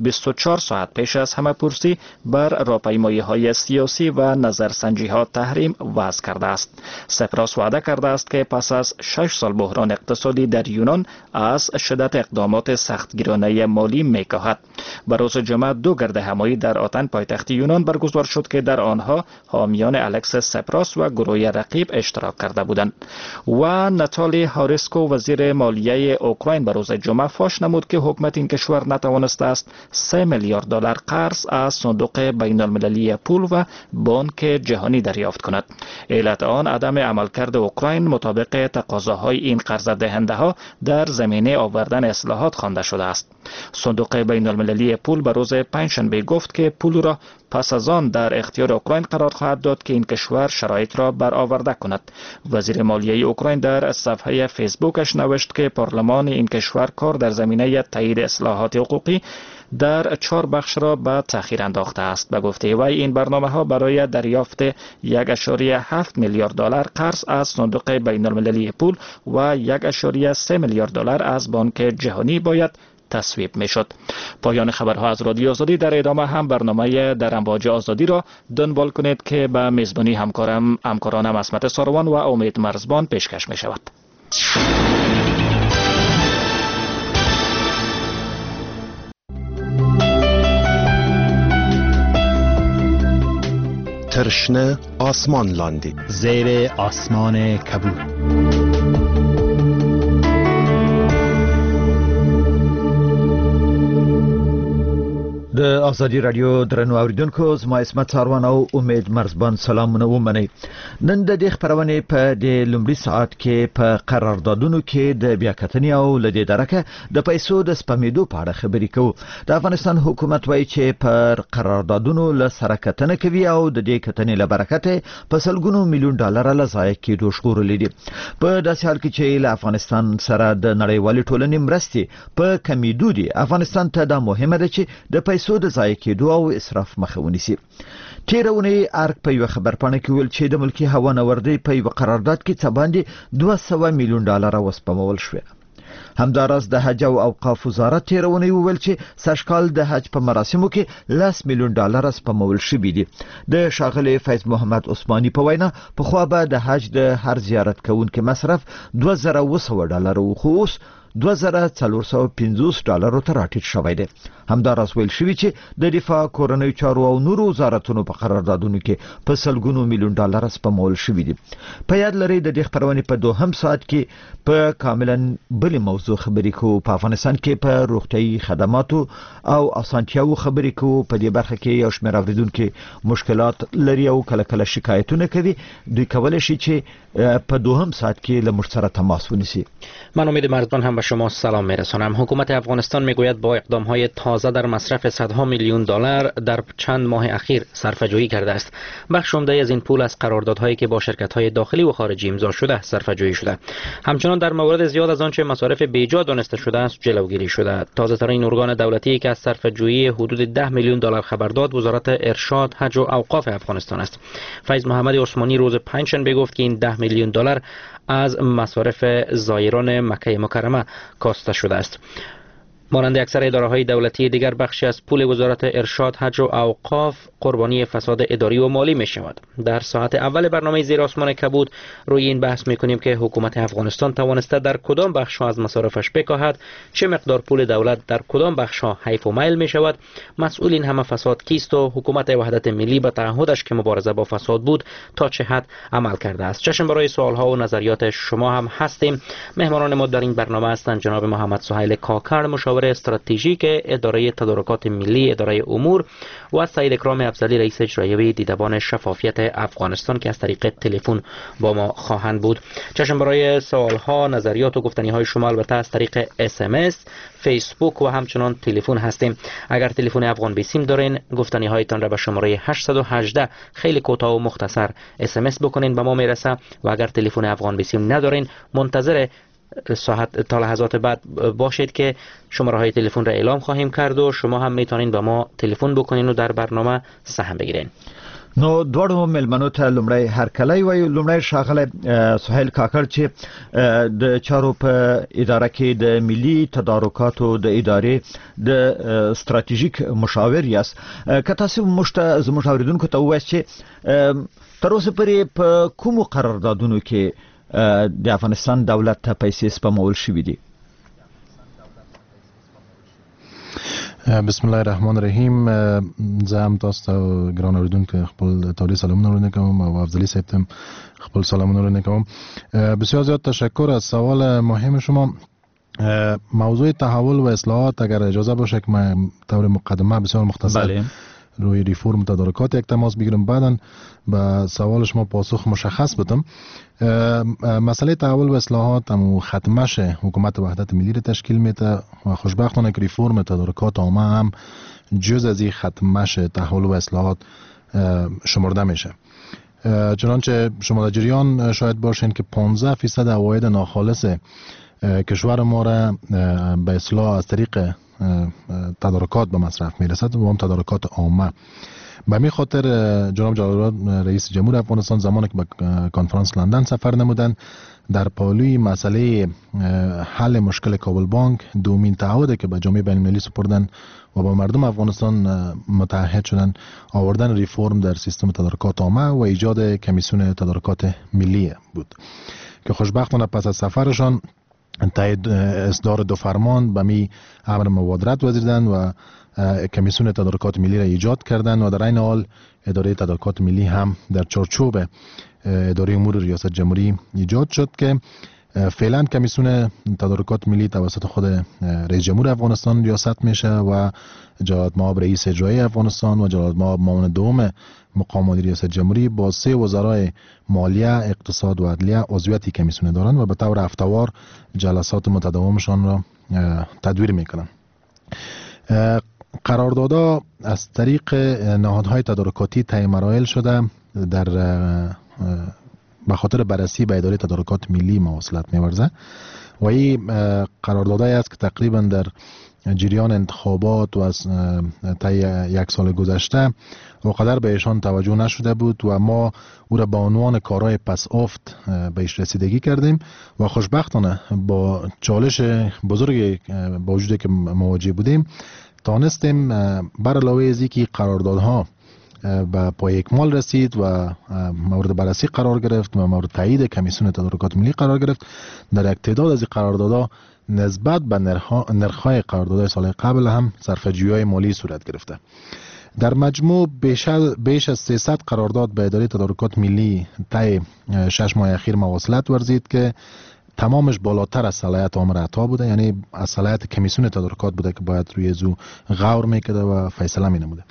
24 ساعت پیش از همه پرسی بر راهپیمایی‌های سیاسی و نظرسنجی‌ها تحریم وضع کرده است. سپراس وعده کرده است که پس از 6 سال بحران اقتصادی در یونان از شدت اقدامات سختگیرانه مالی می‌کاهد. بر روز جمعه 2 گردهمایی در آتن پایتخت یونان برگزار شد که در آنها حامیان الکس سپراس و گروه رقیب اشتراک کرده بودند. و ناتالی هاریسکو وزیر مالیه اوکراین بر روز جمعه فاش نمود که حکومت این کشور نتوانسته است 3 میلیارد دلار قرض از صندوق بین المللی پول و بانک جهانی دریافت کند. علت آن عدم عملکرد اوکراین مطابق تقاضاهای این قرض دهنده ها در زمینه آوردن اصلاحات خوانده شده است. صندوق بین المللی پول بر روز پنجشنبه گفت که پول را پس از آن در اختیار اوکراین قرار خواهد داد که این کشور شرایط را برآورده کند. وزیر مالیه اوکراین در صفحه فیسبوکش نوشت که پارلمان این کشور کار در زمینه تایید اصلاحات حقوقی در 4 بخش را به تأخیر انداخته است. به گفته وی این برنامه‌ها برای دریافت 1.7 میلیارد دلار قرض از صندوق بین المللی پول و 1.3 میلیارد دلار از بانک جهانی باید تصویب میشد. پایان خبرها از رادیو آزادی. در ادامه هم برنامه در امواج آزادی را دنبال کنید که به میزبانی همکارانم عصمت ساروان و امید مرزبان پیشکش می شود. ترشنه آسمان لاندی زیر آسمان کبود. د آزادی رادیو درنو اوریدونکو زما اسمت ساروان او امید مرزبان سلامونه ومنئ. نن د دې خبرونه په د لومړي ساعت کې په قراردادونو کې د بیاکتنې او لدې درکه د پیسو د سپمیدو په اړه خبرې کوو. د افغانستان حکومت وایي چې پر قراردادونو له سره کتنه کوي او د دې کتنې له برکته په سلګونو میلیون ډالر له ضایع کېدو ژغورلي دي. په داسې حال کې چې له افغانستان سره د نړیوالې ټولنې مرستې په کمیدو دي، افغانستان ته دا مهمه ده چې د پیسو د ضایع کېدو او اسراف مخه ونیسي. تیرونی ارګ په یو خبرپاڼه کې ویل چې د ملکی هوا نوردی په یو قرارداد کې څه باندې 200 میلیون ډالر وسپمول شوه. همداراز د حج او اوقاف وزارت تیرونی ویل چې سشکال د حج په مراسمو کې 10 میلیون ډالر سپمول شوي دي. د شاغلی فیض محمد عثماني په وینا په خو به د حج د هر زیارت کوونکو مصرف 2200 ډالر او خو 2450 ډالر ته راټیټ شوی دی. همداراز ویل شوی چې د دفاع کورنۍ چارو او نورو وزارتونو په قراردادونو کې په سلګونو میلیون ډالر سپمول شوی دي. په یاد لرئ د دې خبرونه په دوهم ساعت کې په کاملا بل موضوع خبرې کوو. په افغانستان کې په روغتيایي خدماتو او اسانتیاو خبرې کوو. په دې برخه کې یو شمېر اوریدونکو مشکلات لري او کله کله شکایتونه کوي. دوی کولای شي چې په دوهم ساعت کې له موږ سره تماس ونیسي. من امید مرزبان هم به شما سلام میرسانم. حکومت افغانستان میگوید با اقدام‌های تازه در مصرف صدها میلیون دلار در چند ماه اخیر صرفه‌جویی کرده است. بخش عمده از این پول از قراردادهایی که با شرکت‌های داخلی و خارجی امضا شده صرفه‌جویی شده. همچنان در مورد زیاد از آنچه مصارف بیجا دانسته شده است جلوگیری شده. تازه‌ترین ارگان دولتی که از صرفه‌جویی حدود 10 میلیون دلار خبر داد وزارت ارشاد، حج و اوقاف افغانستان است. فیض محمد عثمانی روز پنجشنبه گفت که این 10 میلیون دلار از مصارف زایران مکه مکرمه کاسته شده است. مانند اکثر اداره‌های دولتی دیگر بخشی از پول وزارت ارشاد، حج و اوقاف قربانی فساد اداری و مالی می شود. در ساعت اول برنامه زیر آسمان کبود روی این بحث می کنیم که حکومت افغانستان توانسته در کدام بخش‌ها از مصارفش بکاهد، چه مقدار پول دولت در کدام بخش‌ها حیف و میل می شود، مسئول این همه فساد کیست و حکومت وحدت ملی به تعهدش که مبارزه با فساد بود تا چه حد عمل کرده است. چشم برای سوال‌ها و نظریات شما هم هستیم. مهمانان ما در این برنامه هستند جناب محمد سهیل کاکر، مشاور استراتژیک اداره تدارکات ملی اداره امور، و سعید اکرام افضلی رئیس اجرایی دیدبان شفافیت افغانستان که از طریق تلفن با ما خواهند بود. چشم برای سوالها، نظریات و گفتنی‌های شما البته از طریق SMS، فیسبوک و همچنان تلفن هستیم. اگر تلفن افغان بیسیم دارین گفتنی‌هایتان را به شماره 818 خیلی کوتاه و مختصر SMS بکنین به ما میرسه، و اگر تلفن افغان بیسیم ندارین منتظر ساعت تا لحظات بعد باشید که شماره های تلفن را اعلام خواهیم کرد و شما هم میتونین به ما تلفن بکنین و در برنامه سهم بگیرین. نو دوړو ملمنو ته لمړی هرکلی وایو. لمړی شاغله سهیل کاکړ چې د چارو په اداره کې د ملي تدارکاتو د ادارې د استراتیژیک مشاور یاست. که تاسو زموږ اوریدونکو ته ووایئ چې تر اوسه پورې په کومو قراردادونو کې د افغانستان دولت ته پیسې سپمول شوې دي؟ بسم الله الرحمن الرحیم. زه هم تاسو ته ګران اوریدونکو خپل تولیه سلامونه وړاندې کوم او افضلی صاحب ته خپل سلامونه وړاندې کوم. بسیار زیاد تشکر از سوال مهم شما. موضوع تحول و اصلاحات اگر اجازه باشه که من طور مقدمه بسیار مختصر روی ریفورم تدارکات یک تماس بگیرم، بعداً به سوال شما پاسخ مشخص بدم. مسئله تحول و اصلاحات هم ختمش حکومت وحدت ملی را تشکیل میده و خوشبختانه که ریفورم تدارکات عامه هم جز از این ختمش تحول و اصلاحات شمرده میشه. چنانچه شما در جریان شاید باشین که 15% عواید ناخالص کشور ما را به اصلاح از طریق تدارکات به مصرف میرسد و هم تدارکات عامه. به می خاطر جناب جلال رئیس جمهور افغانستان زمانی که به کنفرانس لندن سفر نمودند، در پالوی مسئله حل مشکل کابل بانک دومین تعهدی که به جامعه بین المللی سپردن و با مردم افغانستان متحد شدن آوردن ریفورم در سیستم تدارکات عامه و ایجاد کمیسیون تدارکات ملی بود که خوشبختانه پس از سفرشان تایید اصدار دو فرمان به می امر مبادرت وزیردن و کمیسیون تدارکات ملی را ایجاد کردند و در این حال اداره تدارکات ملی هم در چارچوب اداره امور ریاست جمهوری ایجاد شد که فعلا کمیسیون تدارکات ملی توسط خود رئیس جمهور افغانستان ریاست میشه و جلالت مآب رئیس اجرایی افغانستان و جلالت مآب معاون دوم مقام مدیر ریاست جمهوری با 3 وزرای مالیه، اقتصاد و عدلیه عضویت کمیسیون دارند و به طور هفته‌وار جلسات متداومشان را تدویر میکنند. قراردادها از طریق نهادهای تدارکاتی طی مراحل شده در به خاطر بررسی به اداره تدارکات ملی مواصلت می‌ورزه و این قراردادهایی است که تقریبا در جریان انتخابات و از طی 1 سال گذشته وقدر بهشان توجه نشده بود و ما او را به عنوان کارهای پس افت بهش رسیدگی کردیم و خوشبختانه با چالش بزرگی با وجودی که مواجه بودیم تانستیم بر علاوه از اینکه قراردادها به پای اکمال رسید و مورد بررسی قرار گرفت و مورد تایید کمیسیون تدارکات ملی قرار گرفت، در یک تعداد از این قراردادها نسبت به نرخ‌های قراردادهای سال قبل هم صرفه‌جویی‌های مالی صورت گرفته. در مجموع بیش از 300 قرارداد به اداره تدارکات ملی طی 6 ماه اخیر مواصلت ورزید که تمامش بالاتر از صلاحیت امر عطا بوده، یعنی از صلاحیت کمیسیون تدارکات بوده که باید روی زو غور میکرده و فیصله مینموده.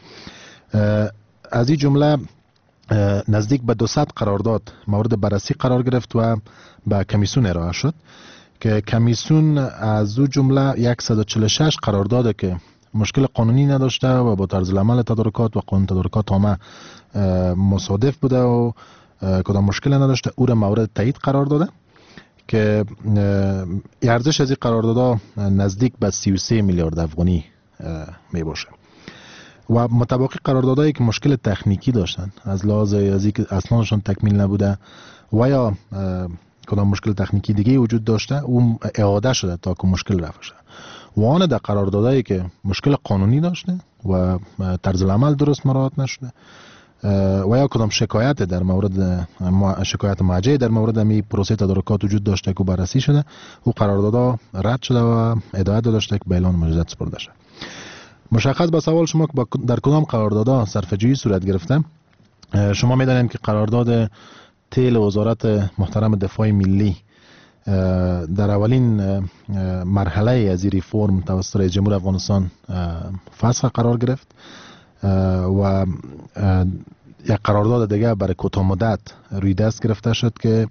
از این جمله نزدیک به 200 قرارداد مورد بررسی قرار گرفت و به کمیسیون ارائه شد که کمیسیون از او جمله 146 قرارداد که مشکل قانونی نداشته و با طرز العمل تدارکات و قانون تدارکات عامه مصادف بوده و کدام مشکل نداشته او را مورد تایید قرار داده که ارزش از این قراردادها نزدیک به 33 میلیارد افغانی می باشه و متباقی قراردادهایی که مشکل تکنیکی داشتن از لحاظ از اینکه اسنادشان تکمیل نبوده و یا کدام مشکل تکنیکی دیگه وجود داشته او اعاده شده تا که مشکل رفع شده و آن در قراردادهایی که مشکل قانونی داشته و طرز العمل درست مراعات نشده و یا کدام شکایت در مورد شکایت موجه در مورد می پروسه تدارکات وجود داشته که بررسی شده او قراردادها رد شده و هدایت داشته که به اعلان مجدد سپرده شده. مشخص به سوال شما که در کدام قراردادها صرفه‌جویی صورت گرفته، شما می‌دانید که قرارداد تیل وزارت محترم دفاع ملی در اولین مرحله از این ریفورم توسط رئیس جمهور افغانستان فسخ قرار گرفت و یک قرارداد دیگه برای کوتاه مدت روی دست گرفته شد که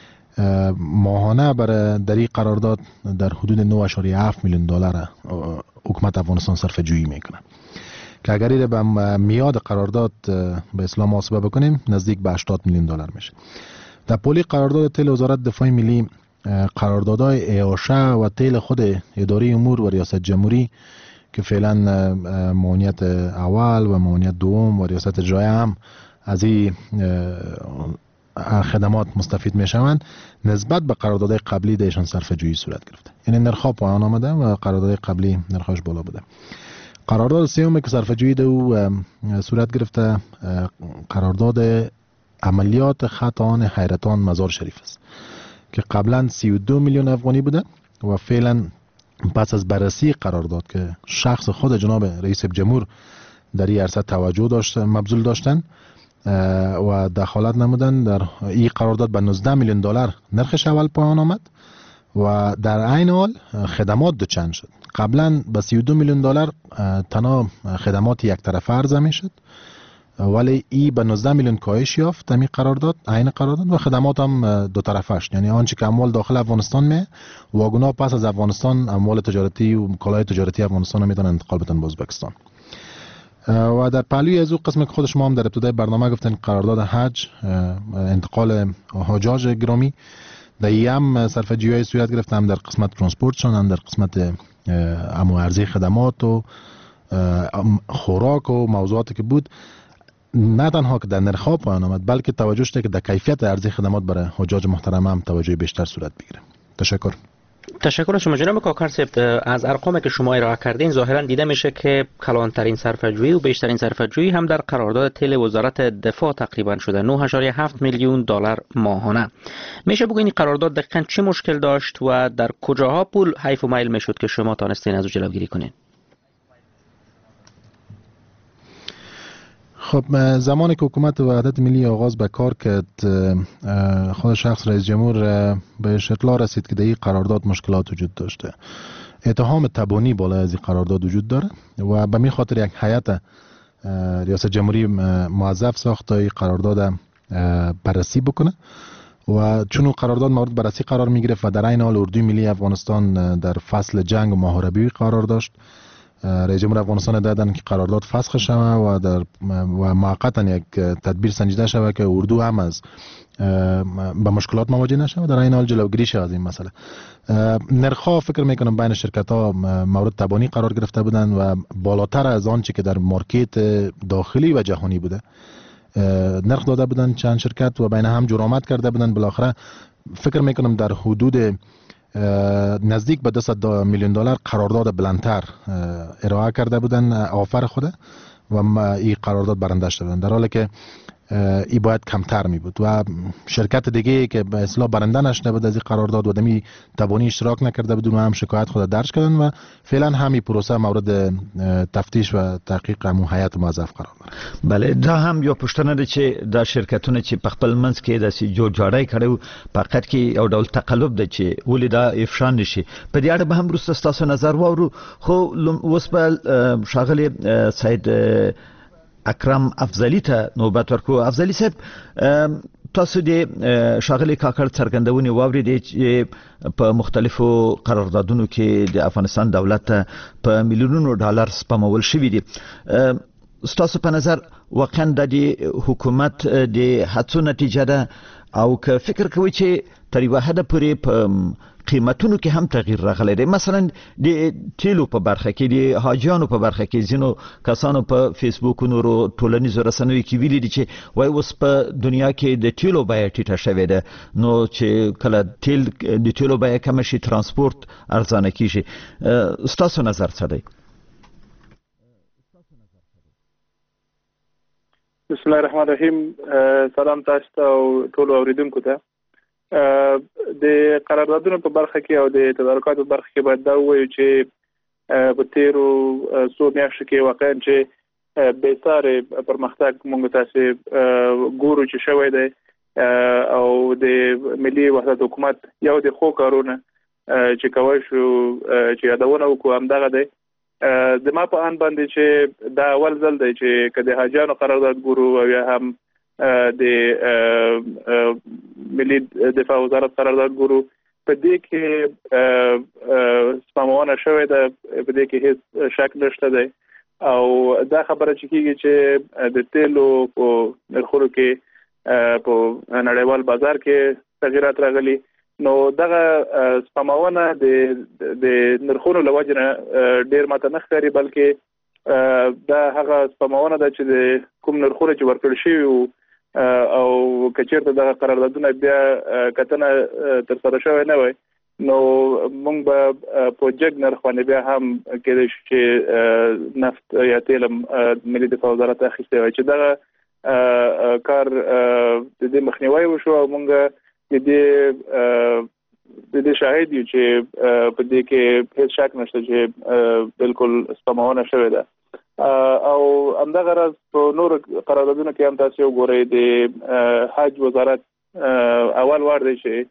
ماهانه برای در این قرارداد در حدود 9.7 میلیون دلار حکومت افغانستان صرفه جویی میکنه که اگر این به میاد قرارداد به اصطلاح محاسبه بکنیم نزدیک به 80 میلیون دلار میشه. در پولی قرارداد تیل وزارت دفاع ملی قراردادهای اعاشه و تیل خود اداره امور و ریاست جمهوری که فعلا معاونیت اول و معاونیت دوم و ریاست اجرایی هم از این خدمات مستفید میشوند نسبت به قراردادهای قبلی دیشان صرفه جویی صورت گرفته. یعنی نرخ‌ها پایان آمده و قراردادهای قبلی نرخش بالا بوده. قرارداد سومی که صرفه جویی دو صورت گرفته قرارداد عملیات خط آن حیرتان مزار شریف است که قبلا 32 میلیون افغانی بوده و فعلا پس از بررسی قرارداد که شخص خود جناب رئیس جمهور در این عرصه توجه مبذول داشتن و دخالت نمودن در این قرارداد به 19 میلیون دلار نرخش اول پایان آمد و در عین حال خدمات دو چند شد. قبلا به 32 میلیون دلار تنها خدمات یک طرفه عرضه می شد ولی ای به 19 میلیون کاهش یافت این قرارداد عین قرارداد و خدمات هم دو طرفه است. یعنی آنچه که اموال داخل افغانستان می واگونا پس از افغانستان اموال تجارتی و کالای تجارتی افغانستان میتونن انتقال بدن به ازبکستان. و در پهلوی از او قسم که خود شما هم در ابتدای برنامه گفتن قرارداد حج انتقال حجاج گرامی در این هم صرفه جویی صورت گرفت، هم در قسمت ترانسپورتشون هم در قسمت امو ارزی خدمات و خوراک و موضوعاتی که بود. نه تنها که در نرخ‌ها پایان آمد بلکه توجه شده که در کیفیت ارزی خدمات برای حجاج محترم هم توجه بیشتر صورت بگیره. تشکر. تشکر از شما جناب کاکر صاحب. از ارقامی که شما ارائه کردین ظاهرا دیده میشه که کلانترین صرفه‌جویی و بیشترین صرفه‌جویی هم در قرارداد تیل وزارت دفاع تقریبا شده 9.7 میلیون دلار ماهانه. میشه بگین این قرارداد دقیقاً چه مشکل داشت و در کجاها پول حیف و میل میشد که شما تانستین از او جلوگیری کنین؟ خب زمانی که حکومت وحدت ملی آغاز به کار کرد خود شخص رئیس جمهور بهش اطلاع رسید که در این قرارداد مشکلات وجود داشته. اتهام تبانی بالای از این قرارداد وجود داره و به می خاطر یک هیئت ریاست جمهوری موظف ساخت تا این قرارداد بررسی بکنه و چون قرارداد مورد بررسی قرار می گرفت و در عین حال اردوی ملی افغانستان در فصل جنگ و محاربی قرار داشت، رئیس جمهور افغانستان دادن که قرارداد فسخ شود و موقتا یک تدبیر سنجیده شود که اردو هم از به مشکلات مواجه نشود، در این حال جلوگیری شود از این مسئله. نرخ‌ها فکر میکنم بین شرکت‌ها مورد تبانی قرار گرفته بودند و بالاتر از آنچه که در مارکت داخلی و جهانی بوده نرخ داده بودند چند شرکت و بین هم جرامت کرده بودند. بالاخره فکر میکنم در حدود نزدیک به 200 میلیون دلار قرارداد بلندتر ارائه کرده بودن آفر خود و این قرارداد برنده شده بودن، در حالی که ای باید کمتر می بود و شرکت دیگه که به اصطلاح برنده نشده بود از این قرارداد و دمی تبانی اشتراک نکرده بود و هم شکایت خود درج کردن و فعلا همین پروسه مورد تفتیش و تحقیق همون هیئت موظف قرار داره. بله دا هم یو پښتنه ده چې دا شرکتونه چې په خپل منځ کې د جوړجاړی کړو فقط کې یو ډول تقلب ده چې ولې دا افشا نشي. په دې اړه به هم وروسته ستاسو نظر واورو. خو اوس به ښاغلی سید اکرم افضلی ته نوبت ورکو. افضلی صاحب تاسو د ښاغلی کاکړ څرګندونې واورېدې چې په مختلفو قراردادونو کې د افغانستان دولت ته په میلیونونو ډالر سپمول شوي دي. ستاسو په نظر واقعا د حکومت د هڅو نتیجه ده او که فکر کوي چې تر یوه حده پورې په قیمتونو کې هم تغییر راغلی دی؟ مثلا د تیلو په برخه کې د حاجیانو په برخه کې ځینو کسانو په فیسبوک نورو ټولنیزو رسنیو کې ویلي دي چې وای اوس په دنیا کې د تیلو بیه ټیټه شوې ده، نو چې کله د تیلو بیه کمه شي ترانسپورت ارزانه کیږي. ستاسو نظر څه دی؟ بسم الله الرحمن الرحیم. سلام تاسو ته او ټول اوریدونکو ته. د قراردادونو په برخه کې او د تدارکاتو په برخه کې باید دا ووایو چې په تیرو څو میاشتو کې واقعا چې بې ساري پرمختګ موږ تاسو ګورو چې شوی دی او د ملي وحدت حکومت یو د خو کارونه چې کوي شو چې یادونه وکړو همدغه دی. د ما په ان باندې چې دا اول ځل دی چې کله حاجیانو قرارداد ګورو او یا هم د ملي دفاع وزارت قرارداد ګورو په دې کې سپمونه شوې ده، په دې کې هیڅ شک نشته دی او دا خبره چې کیږي چې د تیلو په نرخونو کې په نړیوال بازار کې تغیرات راغلي، نو دغه سپمونه د نرخونو له وجې نه ډېر ماته نه ښکاري، بلکې دا هغه سپماونه ده چې د کوم نرخونه چې ورکړل شي او کچیرته د قراردادونه بیا کتنه تر سره شوی نه وي نو موږ به پروجیکټ نرخ باندې بیا هم کېدای شي چې نفت یا تیل ملي دفاع وزارت اخیستی وي چې دغه کار د دې مخنیوي وشو او موږ د دې شاهد یو چې په دې کې هیڅ شک نشته چې بالکل سپماونه شوې ده او همدغه راز په نور قراردادونو کې هم تاسو وګورئ د حج وزارت اول وار دی چې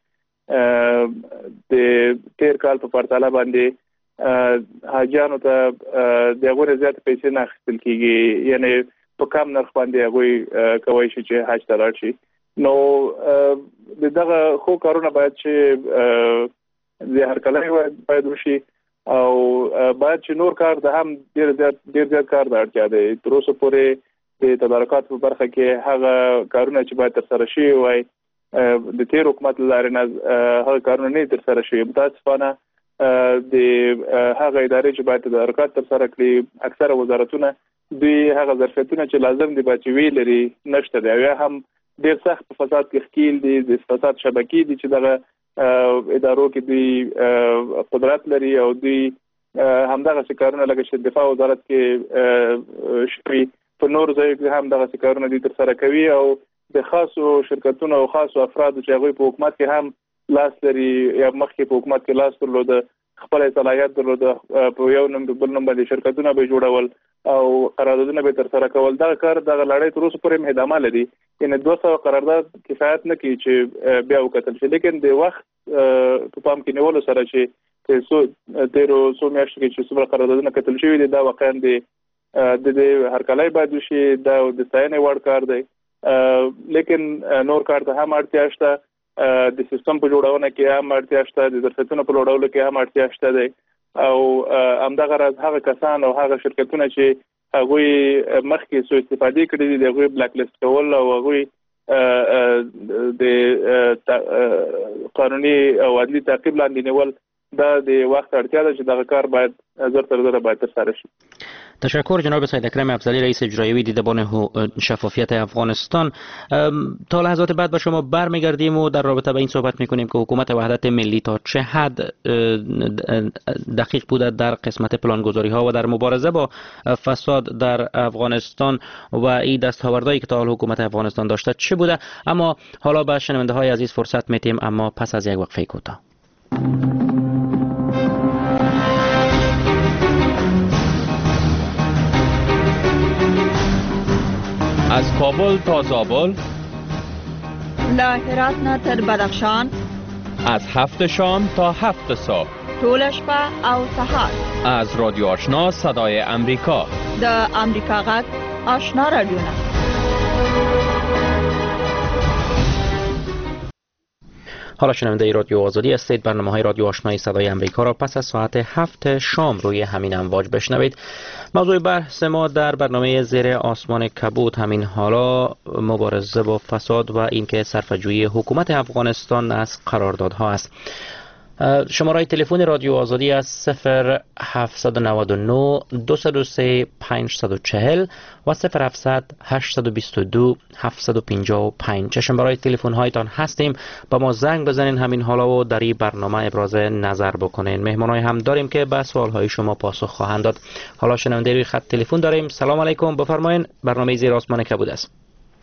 د تیر کال په پرتله باندې حاجیانو ته د غوړې زیات پیسې نه اخیستل کیږي یعنی په کم نرخ باندې هغه کوي چې حج ته لاړ شي نو دغه خو کارونه باید چې د هر کله باید وشي او باید چې نور کار د هم ډیر زیات کار د اړتیا دی تر اوسه پورې د تدارکات په برخه کې هغه کارونه چې باید تر سره شي وای د تیر حکومت لارې نه هغه کارونه نه تر سره شوي متاسفانه د هغه ادارې چې باید تدارکات تر سره کړي اکثره وزارتونه دوی هغه ظرفیتونه چې لازم دي بچوي لري نشته دی یا هم ډیر سخت فساد کې ښکیل دي د فساد شبکې دي چې دغه ادارو کې دوی قدرت لري او دوی همدغه کارونه لکه چې دفاع وزارت کې شوي په نور ځای کې هم دغه کارونه دي تر سره کوي او د خاصو شرکتونو او خاصو افرادو چې هغه په حکومت کې هم لاس لري یا مخکې په حکومت کې لاس درلود خپل صلاحیت درلود په یو نوم بل نوم باندې شرکتونه به جوړول او قراردادونه به تر سره کول دا کار د لړۍ تر اوسه پورې ادامه لري یعنی 200 قرارداد کفایت نه کوي چې بیا وکتل شي لیکن د وخت په پام کې نیول سره چې تیرو سو میاشتو کې چې څومره قراردادونه کتل شوی دي دا واقعا د هر کله باید شي دا د ستاینې وړ کار دی لیکن نور کار ته هم اړتیا شته د سیستم په جوړونه کې هم اړتیا شته د ظرفیتونو په لوړولو کې هم اړتیا شته دی او همدغه راز هغه کسان او هغه شرکتونه چې هغه مخکې سو استفادې کړې دي د هغه بلاک لیست کول او هغه د قانوني او عدلي تعقیب لاندې نیول دا د وخت اړتیا ده چې دغه کار باید زر تر زر باید تر سره شي. تشکر جناب سید اکرم افضلی رئیس اجرایی دیدبان شفافیت افغانستان. تا لحظات بعد با شما برمیگردیم و در رابطه با این صحبت میکنیم که حکومت وحدت ملی تا چه حد دقیق بوده در قسمت پلانگذاری ها و در مبارزه با فساد در افغانستان و این دستاوردهایی که تا حال حکومت افغانستان داشته چه بوده. اما حالا به شنونده های عزیز فرصت میدیم اما پس از یک وقفه کوتاه. از کابل تا زابل، له هرات نه تر بدخشان، از 7 شام تا 7 صبح، ټول شپه او سهار، از رادیو آشنا صدای امریکا، د امریکا غږ آشنا رادیو. حالا شنونده رادیو آزادی هستید. برنامه‌های رادیو آشنای صدای امریکا را پس از ساعت 7 شام روی همین امواج بشنوید. موضوع بحث ما در برنامه زیر آسمان کبود همین حالا مبارزه با فساد و اینکه صرفه‌جویی حکومت افغانستان از قراردادها است. شماره تلفن رادیو آزادی از 0799 203 540 و 0700 822 755 چه شماره تلفن هایتان هستیم. با ما زنگ بزنین همین حالا و در این برنامه ابراز نظر بکنین. مهمانای هم داریم که به سوال های شما پاسخ خواهند داد. حالا شنونده روی خط تلفن داریم. سلام علیکم، بفرمایین. برنامه زیر آسمان کبود است.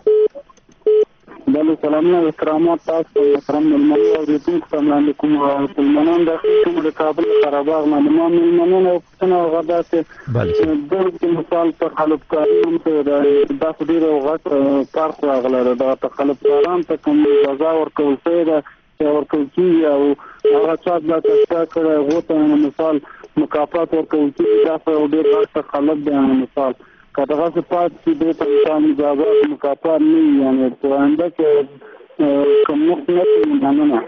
بله سلام و احترامات تاسو محترم ملمنو اوریدونکو ته وړاندې کوم ملمنان د کوم د کابل قرهباغ نه ملمنانو په څنګه غداسه د مثال تخلفکاري هم د ډیر وغت فرق راغله د تخلفکاران ته کوم سزا ورکول شوی ده ورکول کیږي او هغه څه د تاسو کړه غوته مثال مکافات ورکول کیږي تاسو ډیر وخت تخلف دی مثال کداغه صفات چې د تاسو مجازات مکافات نه یعنی پرانده کې کوم نه نه.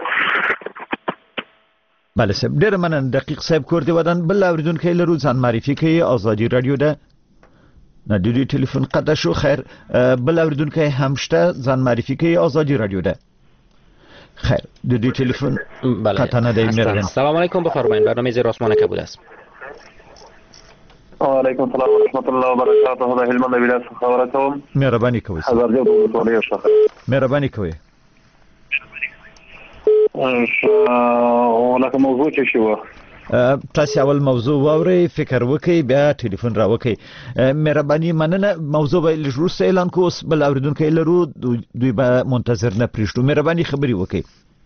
بله سب ډیر مننه دقیق صاحب کوردی ودان بل اوریدونکو لرو ځان معرفي کوي آزادي رادیو ده نه دوی تلیفون قطع شو. خیر بل اوریدونکو همشته ځان معرفي کوي آزادي رادیو ده. خیر دوی تلیفون قطع نه دی. سلام علیکم، بفرمایید. برنامه زیر آسمان کبود است. وعلیکم السلام ورحمۃ اللہ وبرکاتہ. د هلمند ولایت څخه خبره کوم. مهرباني کوئ. حضرت ولسوالۍ څخه مهرباني کوئ. ولکه موضوع چې شو تاسو اول موضوع واورئ، فکر وکړئ، بیا ټلیفون راوکړئ. مهرباني مننه. موضوع به لږ اعلان کوو، اوس بل اوریدونکي لرو، دوی به منتظر نه پرېږدو. مهرباني خبرې وکړئ.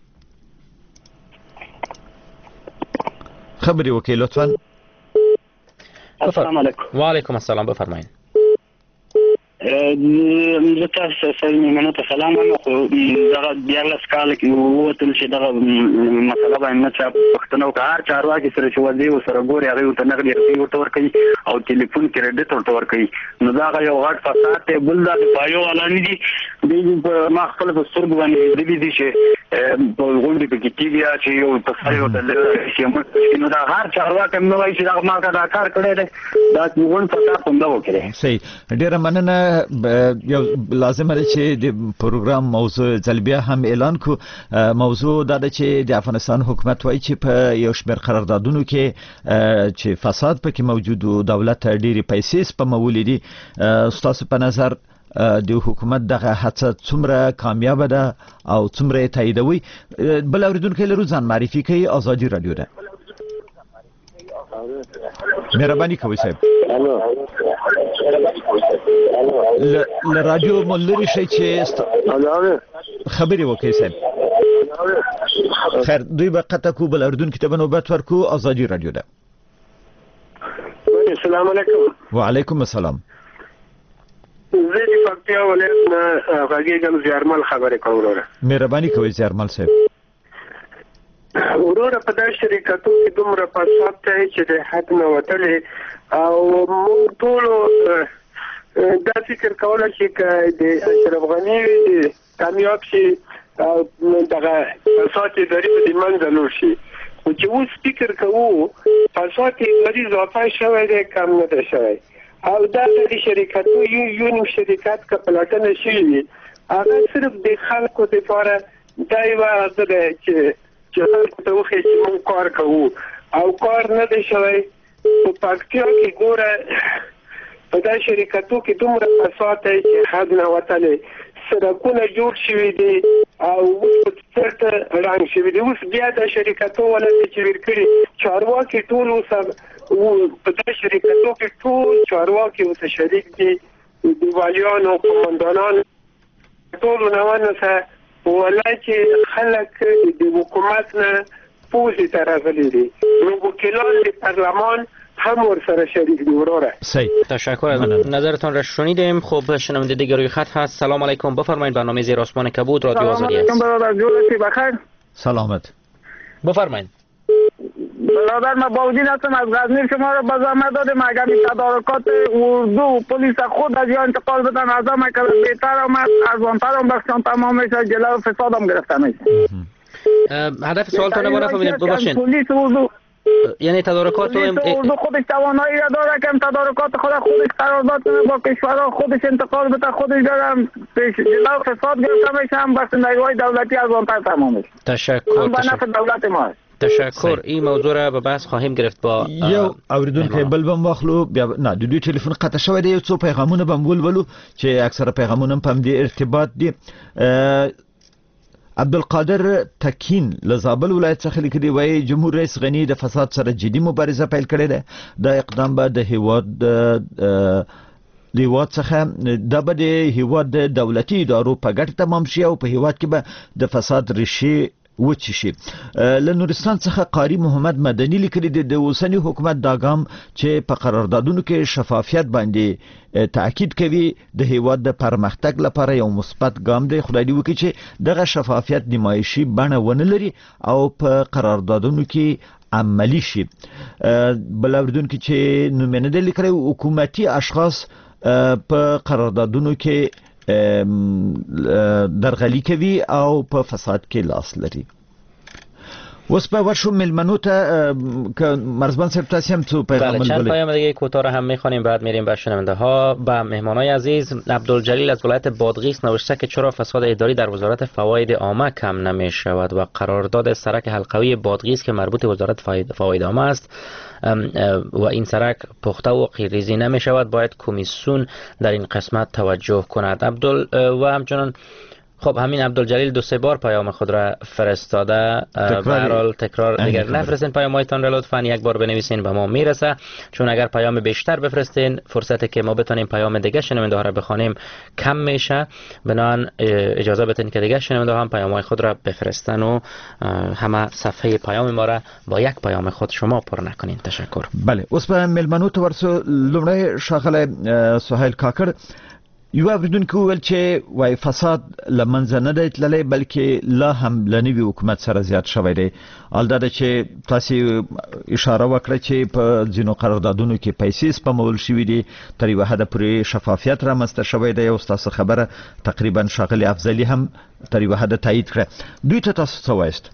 خبرې وکړئ لطفا. السلام علیکم. وعلیکم السلام، بفرمایئ. زه تاسو سره مینه ته سلام وایم. خو دغه 14 کال کې ووتل چې دغه مسله باندې چې پښتنو کار چارواکي سره چې وځي او سره ګوري هغه ته نغدي ورته ورکوي او ټلیفون کریډټ ورته ورکوي. نو دا یو غټ فساد ته بل د پایو علامه دي. د ما خپل په سترګو باندې دي چې په غونډه کې کیږي چې یو تصویر ته لږه نو دا هر چارواکي نو وایي چې دا ما کا کار کړی دی. دا څنګه فساد هم دا وکړي. صحیح. ډیره مننه. یو لازم دی چې د پروګرام موضوع ځلبیا هم اعلان کو. موضوع دا ده چې د افغانستان حکومت وایي چې په یو شمېر قراردادونو کې چې فساد پکې موجود او دولت ډېری پیسې سپمولې دي. ستاسو په نظر د حکومت دغه هڅه څومره کامیاب ده او څومره یې تاییدوي؟ بل اوریدونکی لرو، ځان معرفي کوي. ازادي رادیو ده. مهرباني کوئ صاحب. ل رادیو مولری شي چې خبرې وکړي صاحب. خیر، دوی به قطع کو، بل اردن کې ته نوبت ورکو. ازادي رادیو ده. السلام علیکم. وعلیکم السلام. زه د پکتیا ولایت نه غږیږم. زیارمل خبرې کوم. مهرباني کوئ زیارمل صاحب. وروره په داسې شرکتو کې دومره فساد دی چې د حد نه وتلی او موږ ټولو دا فکر کولی چې که د اشرف غني کامیاب شي دغه فساد اداري به د منځه لاړ شي. خو چې اوس فکر کوو فساد اداري اضافه شوی دی، کم نه دی شوی. او دا د شرکتو یو نیم شرکت که پلټنه شوي وي هغه صرف د خلکو دپاره دا یوه هغه دی چې خلکو ته وښیي چې موږ کار کوو او کار نه دی شوی. په پکتیا کې ګوره په دا شرکتو کې دومره فساد دی چې حد نه وتلی. سړکونه جوړ شوي دي او اوس په چېرته ړنګ شوي دي. اوس بیا دا شرکتو ولې چې ویل کړي چارواکي ټول اوس په دا شرکتو کې ټول چارواکي اوس شریک دي. دیوالیان او قومندانان ټولو نه ونسه ولا چې خلک د حکومت نه پوزې ته راغلي دي. نو وکیلان د پارلمان هم ورسره شریک دي. وروره صحیح. تشکر. نظرتان را شنیدیم. خب شنونده دیگر روی خط هست. سلام علیکم، بفرمایید. برنامه زیر آسمان کبود رادیو آزادی است. سلام علیکم برادر. بخیر. سلامت. بفرمایید. برادر ما باوجین هستم از غزنی. شما را به زحمت دادیم اگر تدارکات اردو و پلیس خود از یا انتقال بدن از هم که بهتر آمد، ارزان‌تر هم بخشان تمام میشه، جلو فساد هم گرفته میشه. هدف سوالتون رو نفهمیدم. ببخشید. پلیس اردو یعنی تدارکات اردو خودش توانایی را داره که تدارکات خودش قرارداد کنه با کشورها، خودش انتقال بده، خودش دارم جلو فساد گرفته میشه، هم بخشندگی‌های دولتی ارزان‌تر تمام میشه. تشکر. هم به نفع دولت ما. تشکر. این موضوع را به بحث خواهیم گرفت با یو اوریدونکو بل بم واخلو. بیا نه د دوی ټلیفون قطع شوی دی. یو څو پیغامونه بم ولولو چې اکثره پیغامونه په دې ارتباط دي. عبدالقادر تکین له زابل ولایت څخه لیکلي وایي جمهور رئیس غني د فساد سره جدي مبارزه پیل کړې ده. دا اقدام به د هیواد څخه د هیواد دولتي ادارو په ګټه تمام شي او په هیواد کې به د فساد ریښې وچی شي. له نورستان څخه قاری محمد مدني لیکلي د اوسنی حکومت دا ګام چې په قراردادونو کې شفافیت باندې تاکید کوي د هیواد د پرمختګ لپاره یو مثبت ګام دی. خدای دې وکړي چې دغه شفافیت نمایشي بڼه ونه لري او په قراردادونو کې عملی شي. بل اوریدونکو چې نومونه د لیکلي حکومتي اشخاص په قراردادونو کې درغلي کوي او په فساد کې لاس لري. اوس په ورشو ملمنو ته که مرزبان صاحب تاسو هم تو پیغام بله چند پیام دیگه کوتاه رو هم میخوانیم بعد میریم به شنونده ها. به مهمانای عزیز، عبدالجلیل از ولایت بادغیس نوشته که چرا فساد اداری در وزارت فواید عامه کم نمیشود و قرارداد سرک حلقوی بادغیس که مربوط به وزارت فواید عامه است و این سرک پخته و قیریزی نمی شود، باید کمیسیون در این قسمت توجه کند. و همچنان خب همین عبدالجلیل 2-3 بار پیام خود را فرستاده، به هر حال تکرار دیگر نفرستین پیام‌هایتان را، لطفاً یک بار بنویسین به ما میرسه، چون اگر پیام بیشتر بفرستین فرصتی که ما بتونیم پیام دیگه شنونده ها را بخوانیم کم میشه. بنابراین اجازه بدین که دیگه شنونده ها هم پیام‌های خود را بفرستن و همه صفحه پیام ما را با یک پیام خود شما پر نکنین. تشکر. بله اوس په ملمنو ته ورسو لومړی شاغله سهیل کاکړ یو اوریدونکو ویل چې وای فساد لمنځه نه دی تللی بلکې لا هم له نوي حکومت سره زیات شوی دی. الدا ده چې تاسو اشاره وکړه چې په ځینو قراردادونو کې پیسې سپمول شوي دي، تر یوه حده پورې شفافیت رامنځته شوی دی او ستاسو خبره تقریبا ښاغلي افضلي هم تر یوه حده تایید کړه. دوی ته تاسو څه وایست؟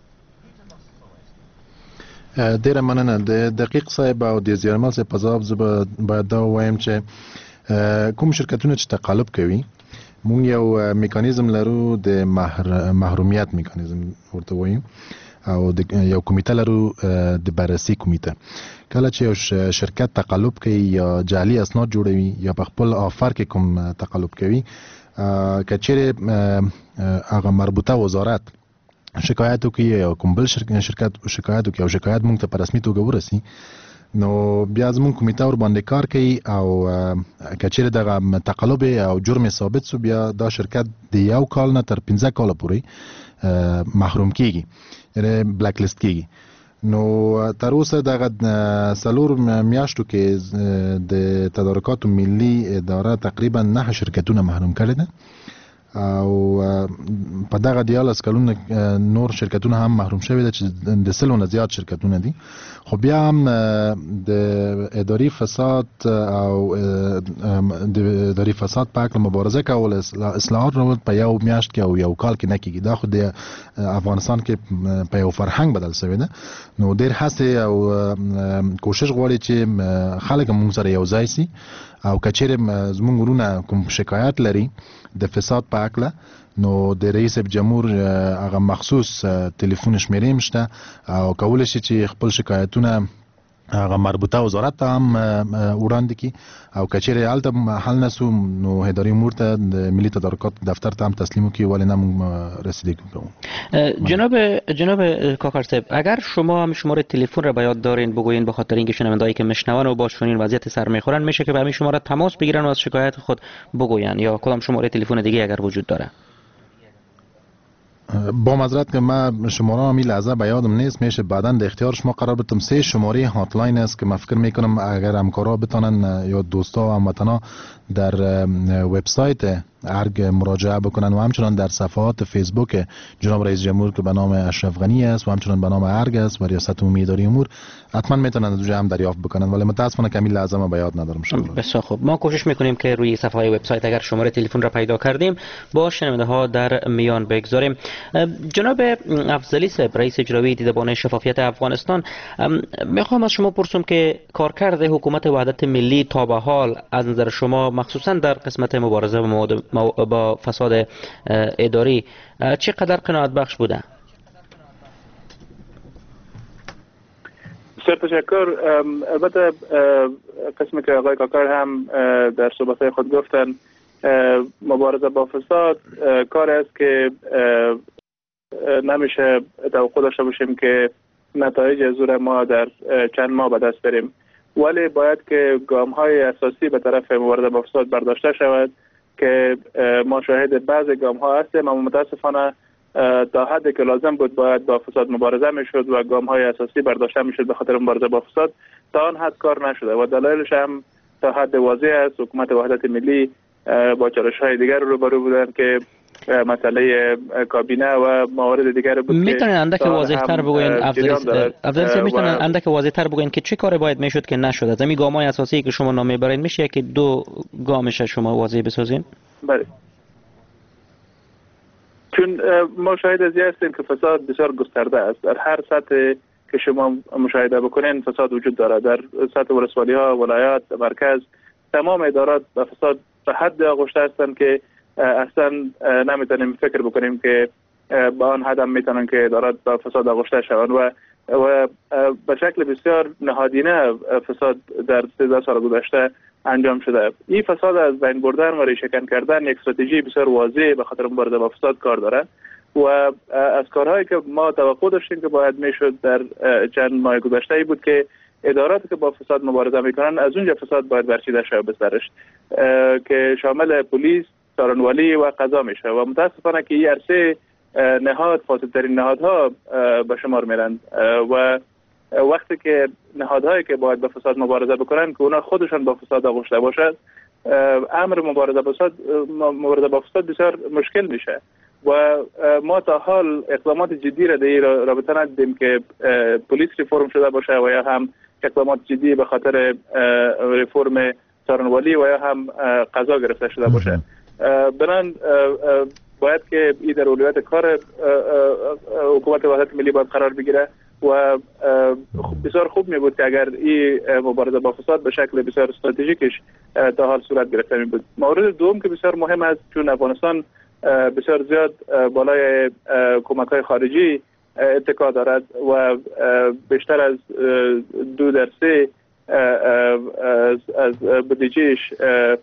ډیره مننه د دقیق صاحب او د زیارمل صاحب په ځواب زه باید دا ووایم چې کوم شرکتونه چې تقلب کوي مونږ یو میکانیزم لرو د محرومیت میکانیزم ورته وایو او یو کمیته لرو د بررسي کمیته. کله چې یو شرکت تقلب کوي یا جعلي اسناد جوړوي یا په خپل آفر کې کوم تقلب کوي، که چیرې هغه مربوطه وزارت شکایت وکړي یا کوم بل شرکت شکایت وکړي او شکایت مونږ ته په رسمي توګه ورسي، نو بیا زمون کمیته ور باندې کار کوي او کچېره دغه تقلب او جرم ثابت سو بیا دا شرکت د یو کال نه تر 15 کال پورې محروم کیږي، یعنی بلیک لیست کیږي. نو تر اوسه دغه 4 میاشتو کې د تدارکات ملی اداره تقریبا 9 شرکتونه محروم کړي دي او په دغه 14 کلونه نور شرکتونه هم محروم شوي دي چې د 100 نه زیات شرکتونه دي. خو بیا هم د اداري فساد او د اداري فساد په اړه مبارزه کول اصلاحات راوړل په یو میاشت کې او یو کال کې نه کیږي. دا خو د افغانستان کې په یو فرهنګ بدل شوی دی، نو ډیر هڅه او کوشش غواړي چې خلک موږ سره یو ځای سي او کچېره زموږ ورونه کوم شکایت لري د فساد په اړه، نو د رئیس جمهور هغه مخصوص ټلیفون شمیرې مشته او کولای شي چې خپل شکایتونه هغه مربوطه وزارت ته هم وړاندې کی او کچېره الته حل نسو نو اداري امور ته د ملي تدارکات دفتر ته هم تسلیم کی ولی نم رسیدگی کنم. جناب کاکر صاحب، اگر شما هم شماره تلفن را به یاد دارین بگوین، به خاطر اینکه شنوندهایی که میشنون و با چنین وضعیت سر میخورن میشه که به همین شماره تماس بگیرن و از شکایت خود بگوین، یا کدام شماره تلفن دیگه اگر وجود داره؟ با معذرت که من شماره هم این لحظه به یادم نیست، میشه بعداً در اختیار شما قرار بدم. 3 شماره هاتلاین است که من فکر میکنم اگر همکارا بتونن یا دوستا و هموطنا در وبسایت ارگ مراجعه بکنن و همچنان در صفحات فیسبوک جناب رئیس جمهور که به نام اشرف غنی است و همچنان به نام ارگ است و ریاست عمومی اداری امور حتما میتونن از اونجا هم دریافت بکنن، ولی متاسفانه کمی لازمه به یاد ندارم. بسیار خوب، ما کوشش میکنیم که روی صفحه وبسایت اگر شماره تلفن را پیدا کردیم با شنونده ها در میان بگذاریم. جناب افضلی صاحب، رئیس اجرایی دیدبان شفافیت افغانستان، میخوام از شما پرسم که کارکرد حکومت وحدت ملی تا به حال از نظر شما مخصوصا در قسمت مبارزه با فساد اداری چقدر قناعت بخش بوده؟ بسیار تشکر. البته قسمی که آقای کاکر هم در صحبت‌های خود گفتن، مبارزه با فساد کار است که نمیشه توقع داشته باشیم که نتایج از اون ما در چند ماه به دست بریم، ولی باید که گام‌های اساسی به طرف مبارزه با فساد برداشته شود که ما شاهد بعضی گام‌ها هستیم، اما متاسفانه تا حدی که لازم بود باید با فساد مبارزه میشد و گام‌های اساسی برداشته میشد به خاطر مبارزه با فساد، تا آن حد کار نشده و دلایلش هم تا حد واضح است. حکومت وحدت ملی با چالش‌های دیگر روبرو بودن که مسئله کابینه و موارد دیگر بود. میتونن اندک واضح‌تر بگوین افضل میتونن اندک واضح‌تر بگوین که چه کاری باید میشد که نشد؟ از همین گام‌های اساسی که شما نام میبرین میشه که 2 گامش شما واضح بسازین؟ بله. چون ما شاهد از هستیم که فساد بسیار گسترده است. در هر سطح که شما مشاهده بکنین فساد وجود داره، در سطح ولسوالی ها، ولایات، مرکز، تمام ادارات به فساد به حد آغشته هستند که اصلا نمیتونیم فکر بکنیم که با آن حد هم میتونن که ادارات به فساد آغشته شوند و به شکل بسیار نهادینه فساد در 13 سال گذشته انجام شده. این فساد از بین بردن و ریشه‌کن کردن یک استراتژی بسیار واضح به خاطر مبارزه با فساد کار داره و از کارهایی که ما توقع داشتیم که باید میشد در چند ماه گذشته ای بود که اداراتی که با فساد مبارزه میکنن از اونجا فساد باید برچیده شود به سرش که شامل پلیس، سارنوالی و قضا میشه و متاسفانه که این عرصه نهاد فاسدترین نهادها به شمار میرند و وقتی که نهادهایی که باید با فساد مبارزه بکنن که اونا خودشان با فساد آغشته باشد، امر مبارزه با فساد بسیار مشکل میشه و ما تا حال اقدامات جدی را در این رابطه ندیدیم که پلیس ریفرم شده باشه و یا هم اقدامات جدی به خاطر ریفرم سارنوالی و یا هم قضا گرفته شده باشه. بنان باید که این در اولویت کار حکومت وحدت ملی باید قرار بگیره و بسیار خوب می بود که اگر این مبارزه با فساد به شکل بسیار استراتژیکش تا حال صورت گرفته می بود. مورد دوم که بسیار مهم است، چون افغانستان بسیار زیاد بالای کمک‌های خارجی اتکا دارد و بیشتر از 2% از بودجهش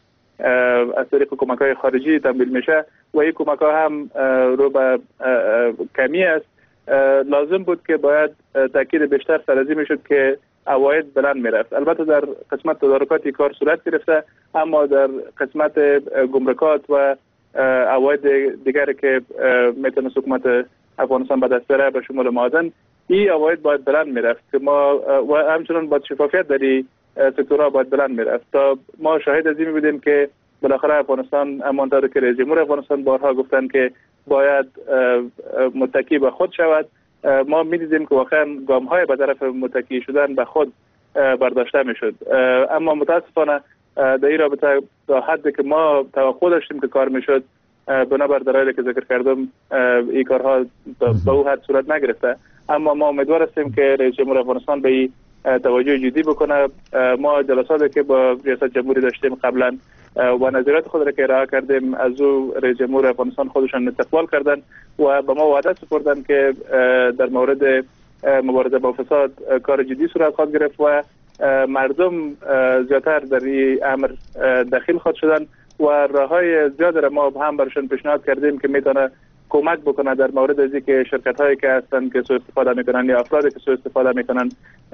از طریق کمک‌های خارجی تمویل میشه و این کمک‌ها هم رو به کمی است. لازم بود که باید تاکید بیشتر سر از این میشد که عواید بلند میرفت. البته در قسمت تدارکاتی کار صورت گرفته، اما در قسمت گمرکات و عواید دیگری که میتونه حکومت افغانستان به دست بیاره به شمول معادن، این عواید باید بلند میرفت که ما و همچنان باید شفافیت در این سکتورها باید بلند میرفت تا ما شاهد از این بودیم که بالاخره افغانستان همانطور که رئیس جمهور افغانستان بارها گفتن که باید متکی به خود شود، ما می‌دیدیم که واقعا گام‌های به طرف متکی شدن به خود برداشته میشد. اما متاسفانه در این رابطه تا حدی که ما توقع داشتیم که کار میشد بنابر دلایلی که ذکر کردم این کارها به او حد صورت نگرفته. اما ما امیدوار هستیم که رئیس جمهور افغانستان به این توجه جدی بکنه. ما جلساتی که با ریاست جمهوری داشتیم قبلا و نظریات خود را که ارائه کردیم از او رئیس جمهور افغانستان خودشان استقبال کردن و به ما وعده سپردن که در مورد مبارزه با فساد کار جدی صورت خواهد گرفت و مردم زیادتر در این امر دخیل خواهد شدن و راههای زیاد را ما هم برشان پیشنهاد کردیم که میتونه کمک بکنه در مورد از اینکه شرکت هایی که هستن که سوء استفاده میکنن یا افرادی که سوء استفاده میکنن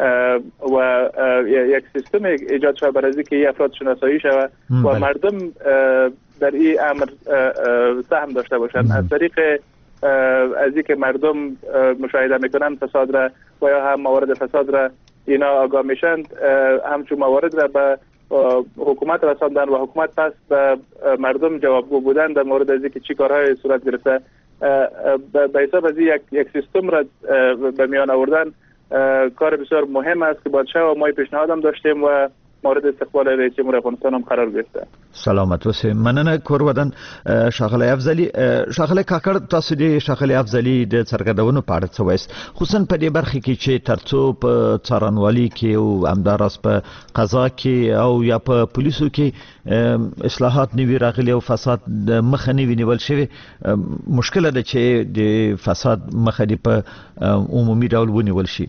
و یک سیستم ایجاد شود برای اینکه این افراد شناسایی شود و مردم در این امر سهم داشته باشند از طریق از اینکه مردم مشاهده میکنن فساد را و یا هم موارد فساد را اینا آگاه میشند، همچون موارد را به حکومت رساندن و حکومت پس به مردم جوابگو بودن در مورد از اینکه چی کارهای صورت گرفته به حساب از یک سیستم را به میان آوردن کار بسیار مهم است که باید و ما پیشنهاد هم داشتیم و مورد استقبال رئیس جمهور افغانستان هم قرار گرفته. سلامت اوسئ. مننه کورودن ښاغلی افضلي. ښاغلی کاکړ، تاسو د ښاغلی افضلي د څرګندونو په اړه څه وایست، خصوصا په دې برخه کې چې ترڅو په څارنوالي کې او همداراز په قضا کې او یا په پولیسو کې اصلاحات نوي راغلي او فساد مخه نوي نیول شوی، مشکل ده چې د فساد مخه دې په عمومي ډول ونیول شي.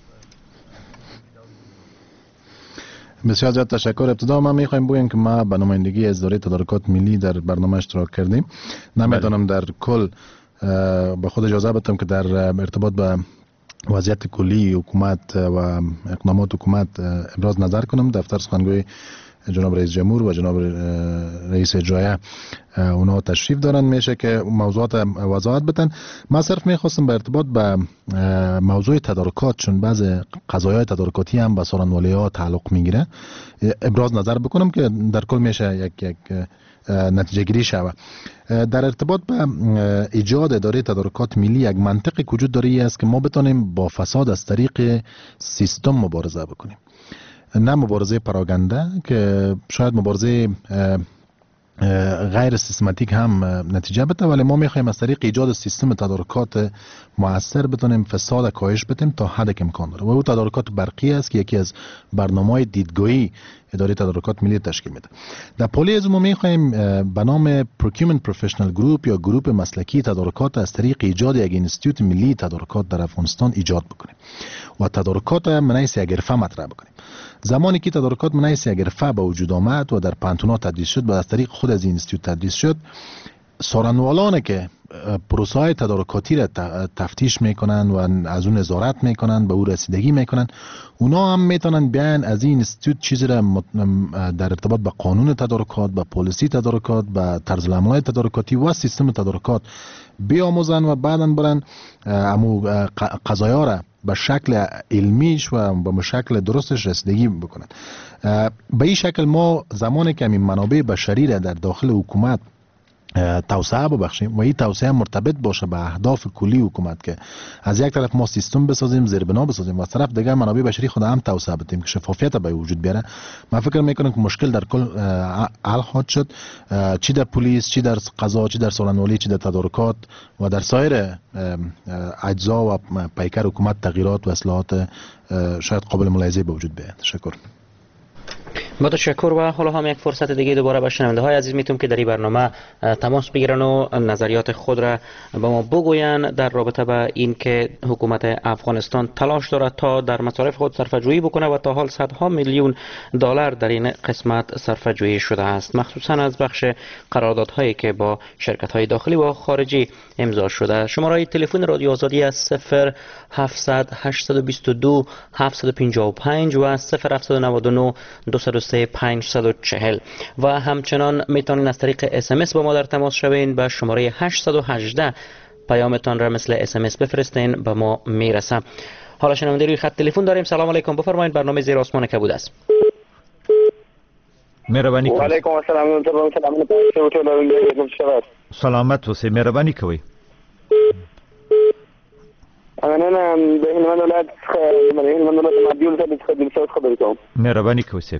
بسیار زیاد تشکر. ابتدا ما میخوایم بگیم که ما به نمایندگی از اداره تدارکات ملی در برنامه اشتراک کردیم. نمیتونم در کل به خود اجازه بدم که در ارتباط به وضعیت کلی حکومت و اقدامات حکومت ابراز نظر کنم. دفتر سخنگوی جناب رئیس جمهور و جناب رئیس اجرایه اونا تشریف دارن، میشه که موضوعات وضاحت بدن. من صرف میخواستم به ارتباط به موضوع تدارکات، چون بعض قضایای تدارکاتی هم به سارنوالی ها تعلق میگیره، ابراز نظر بکنم که در کل میشه یک نتیجه گیری شود. در ارتباط به ایجاد اداره تدارکات ملی یک منطقی وجود داره است که ما بتونیم با فساد از طریق سیستم مبارزه بکنیم، نه مبارزه پراگنده که شاید مبارزه غیر سیستماتیک هم نتیجه بده، ولی ما میخوایم از طریق ایجاد سیستم تدارکات مؤثر بتونیم فساد کاهش بدیم تا حد که امکان داره و او تدارکات برقی است که یکی از برنامه‌های دیدگاهی اداره تدارکات ملی تشکیل میده. در پلی از ما میخوایم به نام Procurement Professional Group یا گروپ مسلکی تدارکات از طریق ایجاد یک اینستیتوت ملی تدارکات در افغانستان ایجاد بکنیم و تدارکات منیس یک حرفه مطرح بکنیم. زمانی که تدارکات منیس یک حرفه به وجود آمد و در پانتونا تدریس شد و از طریق خود از این اینستیتوت تدریس شد، سارنوالان که پروسه های تدارکاتی را تفتیش میکنن و از اون نظارت میکنن، به او رسیدگی میکنن، اونا هم میتونن بیان از این اینستیتوت چیزی را در ارتباط به قانون تدارکات، به پالیسی تدارکات، به طرز العمل تدارکاتی و سیستم تدارکات بیاموزن و بعداً برن امو قضایا را به شکل علمیش و به شکل درستش رسیدگی بکنن. به این شکل ما زمانی که این منابع بشری را در داخل حکومت توسعه ببخشیم و این توسعه مرتبط باشه به اهداف کلی حکومت که از یک طرف ما سیستم بسازیم، زیربنا بسازیم و از طرف دیگه منابع بشری خود هم توسعه بدیم که شفافیت به وجود بیاره، من فکر میکنم که مشکل در کل حل خواهد شد، چی در پلیس، چی در قضا، چی در سالنوالی، چی در تدارکات و در سایر اجزا و پیکر حکومت تغییرات و اصلاحات شاید قابل ملاحظه به وجود بیاد. تشکر. با تشکر و حالا هم یک فرصت دیگه دوباره به شنونده های عزیز میتونم که در این برنامه تماس بگیرن و نظریات خود را به ما بگوین در رابطه با این که حکومت افغانستان تلاش دارد تا در مصارف خود صرفه‌جویی بکنه و تا حال صدها میلیون دلار در این قسمت صرفه‌جویی شده است، مخصوصا از بخش قراردادهایی که با شرکت های داخلی و خارجی امضا شده. شماره تلفن رادیو آزادی از 0700 822 755 و 0799 203 540 و همچنان میتونین از طریق SMS با ما در تماس شوین. به شماره 818 پیامتان را مثل SMS بفرستین، به ما میرسه. حالا شنونده روی خط تلفن داریم. سلام علیکم، بفرمایید، برنامه زیر آسمان کبود است. مهربانی و علیکم السلام. سلامت اوسئ، مهربانی کوئ. انا د هلمند ولایت څخه د هلمند ولایت مدیول څخه د دلسوز خبرې کوم. مهرباني کوئ صاحب.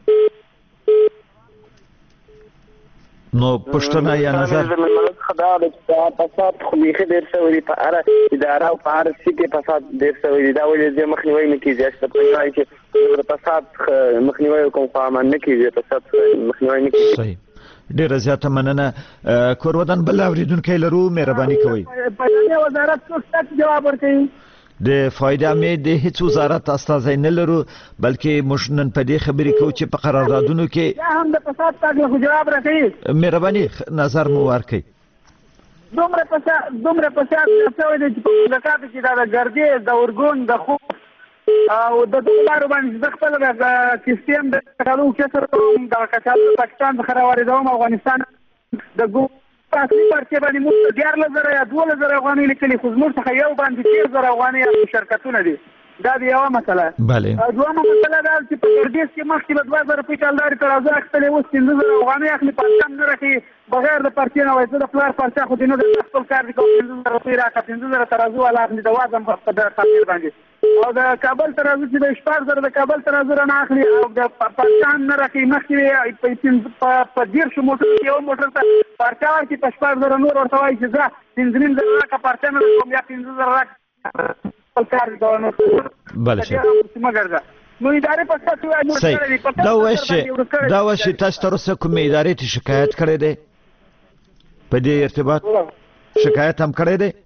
نو پښتنه یا نظر خدا د فساد خو بیخي ډېر شوی په هره اداره او په هر څه کې فساد ډېر شوی دی. دا ولې چې مخنیوی نه کېږي، چې په وایي چې د فساد مخنیوی کوم خو عمل نه کېږي، فساد مخنیوی نه کېږي. صحیح، ډېره زیاته مننه. کورودن بل اوریدونکی لرو، مهرباني کوئ. په وزارت څه جواب ورکوي؟ د فایده مې د هیڅ وزارت استازی نه لرو، بلکې موږ نن په دې خبرې کوو چې په قراردادونو کې یا هم د فساد په اړه جواب راکوي. مهرباني نظر مو ورکړئ. دومره فساد شوی دی چې په مملکاتو کې دا د ګردې، د اورګون، د خوب او د دغو لارو باندې زه خپل سیستم د کچالو کسر کوم، د کچالو پاکستان څخه راواردوم افغانستان د په اصلي پارچې باندې موږ 11,000 یا 12,000 افغانۍ لیکلي، خو زموږ څخه یو باندې 13,000 افغانۍ شرکتونه دي. دا د یوه مسله. دویمه مسله دا چې په ګردیز کې مخکې به 2,000 روپۍ کلدارې ترازو اخیستلې، اوس 15,000 افغانۍ اخلي، پاکستان نه راکوي بغیر د پارچې نه. وایي زه د پلار پارچه خو دې نه د خپل کار دي کوم، 15,000 روپۍ راکړه، 15,000 ترازو والا اخلي د وزن په خاطر باندې. او د کابل ترازو چې د 14,000 د کابل ترازو رانه اخلي او د پاکستان نه راکوي. مخکې په 13 موټر کې یو موټر ته پارچه ورکړي، په 14,000 نور ورته وایي چې زه 15,000 راکړه پارچه نه درکوم، یا 15,000 راکړه خپل کار دي کوم. بله صاحب، نو ادارې په څه وایي؟ صحیح، دا وایي چې تاسو تر اوسه کومې ادارې ته شکایت کړی دی؟ په دې ارتباط شکایت هم کړی دی؟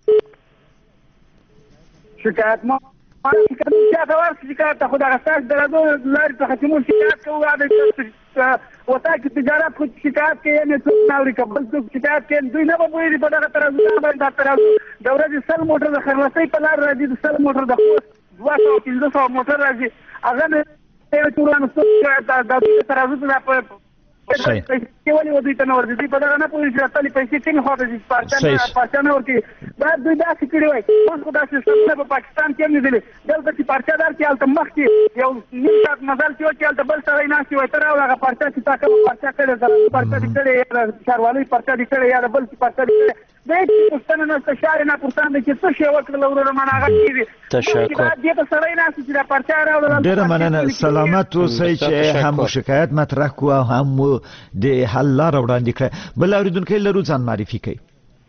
شکایت ما شکایت خو دغه ستاسو د رادیو لارې څخه چې موږ شکایت کوو، وتا کې تجارت خو شکایت کوي، نه څوک نه اوري، بل څوک شکایت کوي. دوی نه به پوهېږي په دغه ترازو باندې. دا ترازو د ورځې 100 موټر د خرلسۍ په لار راځي، د 100 موټر د خوست 200-500 موټر راځي. هغه نه ټولانو څوک د دوی ترازو ته پیسې ولې ودوی ته نه ورځي، دوی په دغه نه پوهېږي چې راتلې پیسې کومې خوا ته ځي، پارچه نه ورکوي. دا دوی داسې کړي وای. اوس خو دا سیستمونه په پاکستان کې هم لیدلي، دلته چې پارچه دار کې هلته مخکې یو نیم ساعت مزل چې وکړي، هلته بل سړی ناست وي، ته راوړه هغه پارچه چې تا کومه پارچه کړې، زرغونې پارچه دې کړې، یا د ښاروالۍ پارچه دې کړې، یا د بل څه پارچه دې کړې، به پښتنه نه شعر نه پښتنه چې څه شی وکړل ورور من هغه کیږي تشکر دې ته سره نه چې دا پرچا راوړل ډیر مننه سلامت اوسئ چې هم شکایت مطرح کو او هم د حل لار وړاندې کړ بل اوریدونکو لرو ځان معرفي کړئ.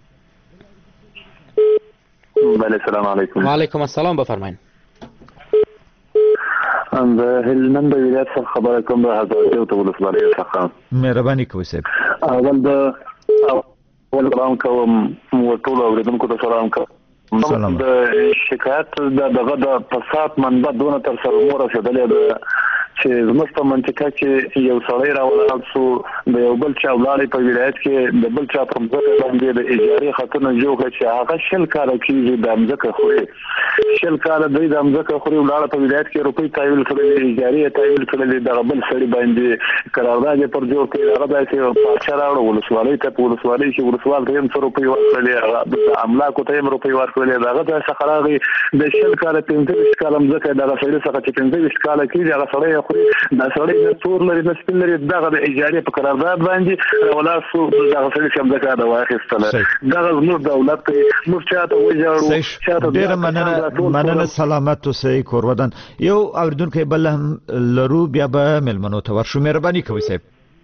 بله سلام علیکم. وعلیکم السلام بفرمایئ. د هلمند ولایت څخه خبره کوم د هزاره ته ولسوالۍ څخه. مهرباني کوئ صاحب. اول سلام کوم ټول اوریدونکو ته سلام کوم. د شکایت دغه د فساد منبع دونه تر سره مو رسیدلې ده چې زموږ په منطقه کې یو سړی راولاړ شو د یو بل چا ولاړې په ولایت کې د بل چا په ځمکه باندې د اجارې خطونه جوړ کړ چې هغه شل کاله کېږي د ځمکه خوري شل کاله د ځمکه خوري ولاړ په ولایت کې روپۍ تایل کړلې اجارې تایل کړلې د بل سړي باندې قرارداد پر جوړ کړی هغه داسې پاچا راوړ ولسوالۍ ته په ولسوالۍ کې ولسوال ته هم روپۍ ورکړلې هغه املاکو ته هم روپۍ ورکړلې هغه څخه راغی د شل کاله 15 کاله ځمکه د سړي څخه چې 15 کاله کېږي هغه سړی دا سړی د تور لري د سپین لري دغه د اجارې په قرارداد باندې ولا سو دغه سړي چې دغه د واخیستله دغه زموږ دولت موږ چاته وژاړو چاته ډیر مننه سلامت اوسئ کورودان یو اوریدونکو بل هم لرو بیا به ملمنو ته ورشو مهرباني کوئ صاحب.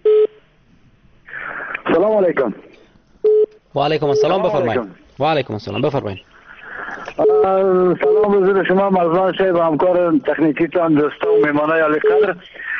سلام علیکم. وعلیکم السلام بفرمایئ. وعلیکم السلام بفرمایئ. سلام وزیر شما مرزبان صاحب همکار تکنیکی تان دوستا و میمانای علی قدر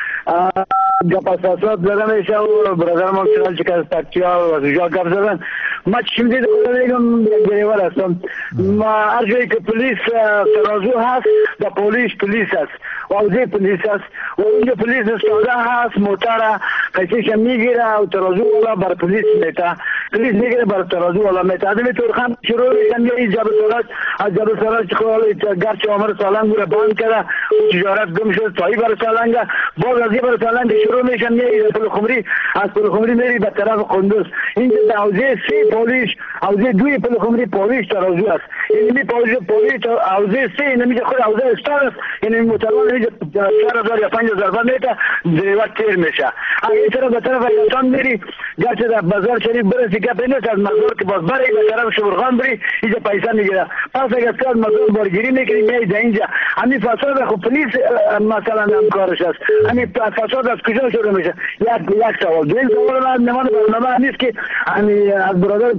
گپ اساسات زدن میشه و برادر ما چنان که از تکتیا و از اجا گپ زدن ما چشم دید خدا میگم یک گریوار هستم ما هر جایی که پلیس ترازو هست دا پلیس هست و اوزی پلیس هست و اونجا پلیس استاده هست موتر قیسیش میگیره و ترازو والا بر پلیس میته پلیس میگیره بر ترازو والا میته آدمی تورخان شروع میشن یا این جاب سراج از جاب سراج گرچه عمر سالنگ رو بند کرده و تجارت گم شد تایی بر سالنگ باز از بر سالنگ شروع میشن میری پل خمری از پل خمری میری به طرف قندوز اینجا در حوزه 3 پولیس حوزه 2 پل خمری پولیس ترازو است این پولیس حوزه 3 نمیشه خود حوزه استار است این متوان اینجا 4000 یا 5000 میته دیوار تیر میشه اگه طرف به طرف ایران میری گرچه در بازار شریف برسی که نیست از مزار که باز بری به طرف شبرخان بری اینجا پیسه میگیره پس اگه از مزار بارگیری میکنی میای اینجا همین فساد خب پلیس مثلا هم کارش است همین فساد از کجا شروع میشه یک سوال دویم سوال نمان برنامه نیست که همین از برادر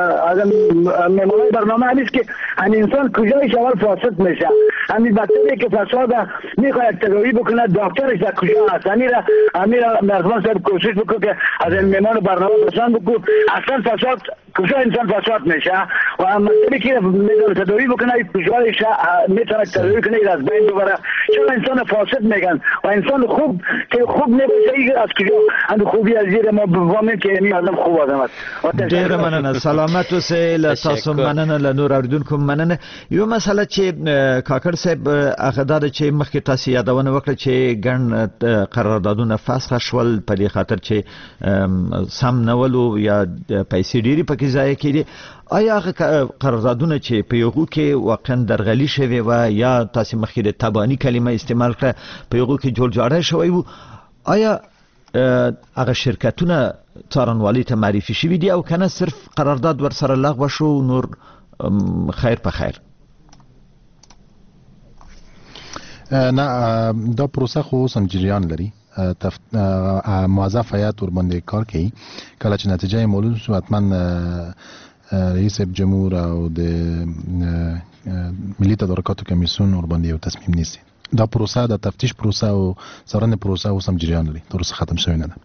مهمانای برنامه نیست که همین انسان کجای شوال فاسد میشه همین بچه‌ای که فساد میخواد تداوی بکنه دکترش در کجا هست همین مرزبان صاحب کوشش بکنه که از این مهمان برنامه پسند بکنه اصلا فساد کجا انسان فساد میشه و مسئله که میذاره تداوی بکنه کجایش میتونه تداوی کنه از بین ببره چون انسان فاسد میگن و انسان خوب که خوب نباشه از کجا اند خوبی از زیر ما بفهمیم که این آدم خوب آدم است. ډیر مننه سلامت اوسئ له تاسو مننه له نور اوریدونکو مننه یو مسله چې کاکړ صاحب هغه دا چې مخکې تاسو یادونه وکړه چې ګڼ قراردادونه فسخ شول په دې خاطر چې سم نولو یا پیسې ډیری پکې ضایع کړي آیا قراردادونه چې په یوغو کې واقعا درغلي شوی و یا تاسو مخکې د تبانی کلمه استعمال کړه په یوغو کې جوړ جاړه شوی وو آیا هغه شرکتونه څارنوالۍ ته معرفي شوي دي او کنه صرف قرارداد ورسره لغوه شو نور خیر په خیر؟ نه دا پروسه خو اوس هم جریان لري موظف هیئت ور باندې کار کوي کله چې نتیجه معلوم شو حتما رئیس جمهور او د ملي تدارکاتو کمیسیون ور باندې یو تصمیم نیسي دا پروسه د تفتیش پروسه او څارنې پروسه اوس هم جریان لري تر اوسه ختم شوی نه ده.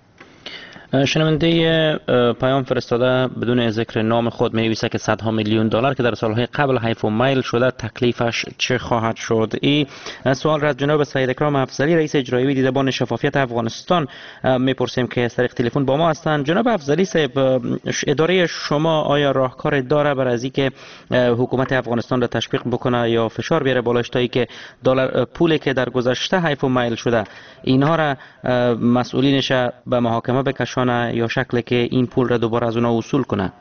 شنونده پیام فرستاده بدون ذکر نام خود می نویسه که صدها میلیون دلار که در سالهای قبل حیف و میل شده تکلیفش چه خواهد شد؟ این سوال را از جناب سید اکرام افضلی رئیس اجرایی دیدبان شفافیت افغانستان میپرسیم که از طریق تلفن با ما هستند. جناب افضلی صاحب اداره شما آیا راهکار داره برای از اینکه حکومت افغانستان را تشویق بکنه یا فشار بیاره بالاش تا اینکه دلار پولی که در گذشته حیف و میل شده اینها را مسئولینش به محاکمه بکشانه یا شکلی که این پول را دوباره از اونها وصول کنه؟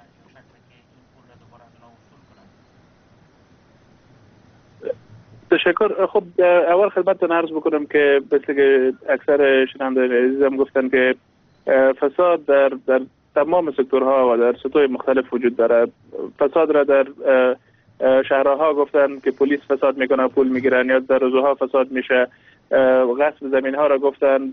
تشکر. خب اول خدمتتون عرض بکنم که مثل که اکثر شنوندگان عزیزم گفتن که فساد در تمام سکتورها و در سطوح مختلف وجود داره. فساد را در شهرها گفتن که پلیس فساد میکنه پول میگیرن، یا در روزها فساد میشه. غصب زمین ها را گفتن.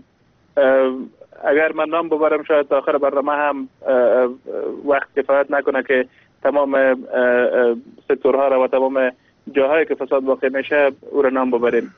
اگر من نام ببرم شاید تا آخر برنامه هم وقت کفایت نکنه که تمام سکتورها را و تمام جاهایی که فساد واقع میشه او را نام ببریم.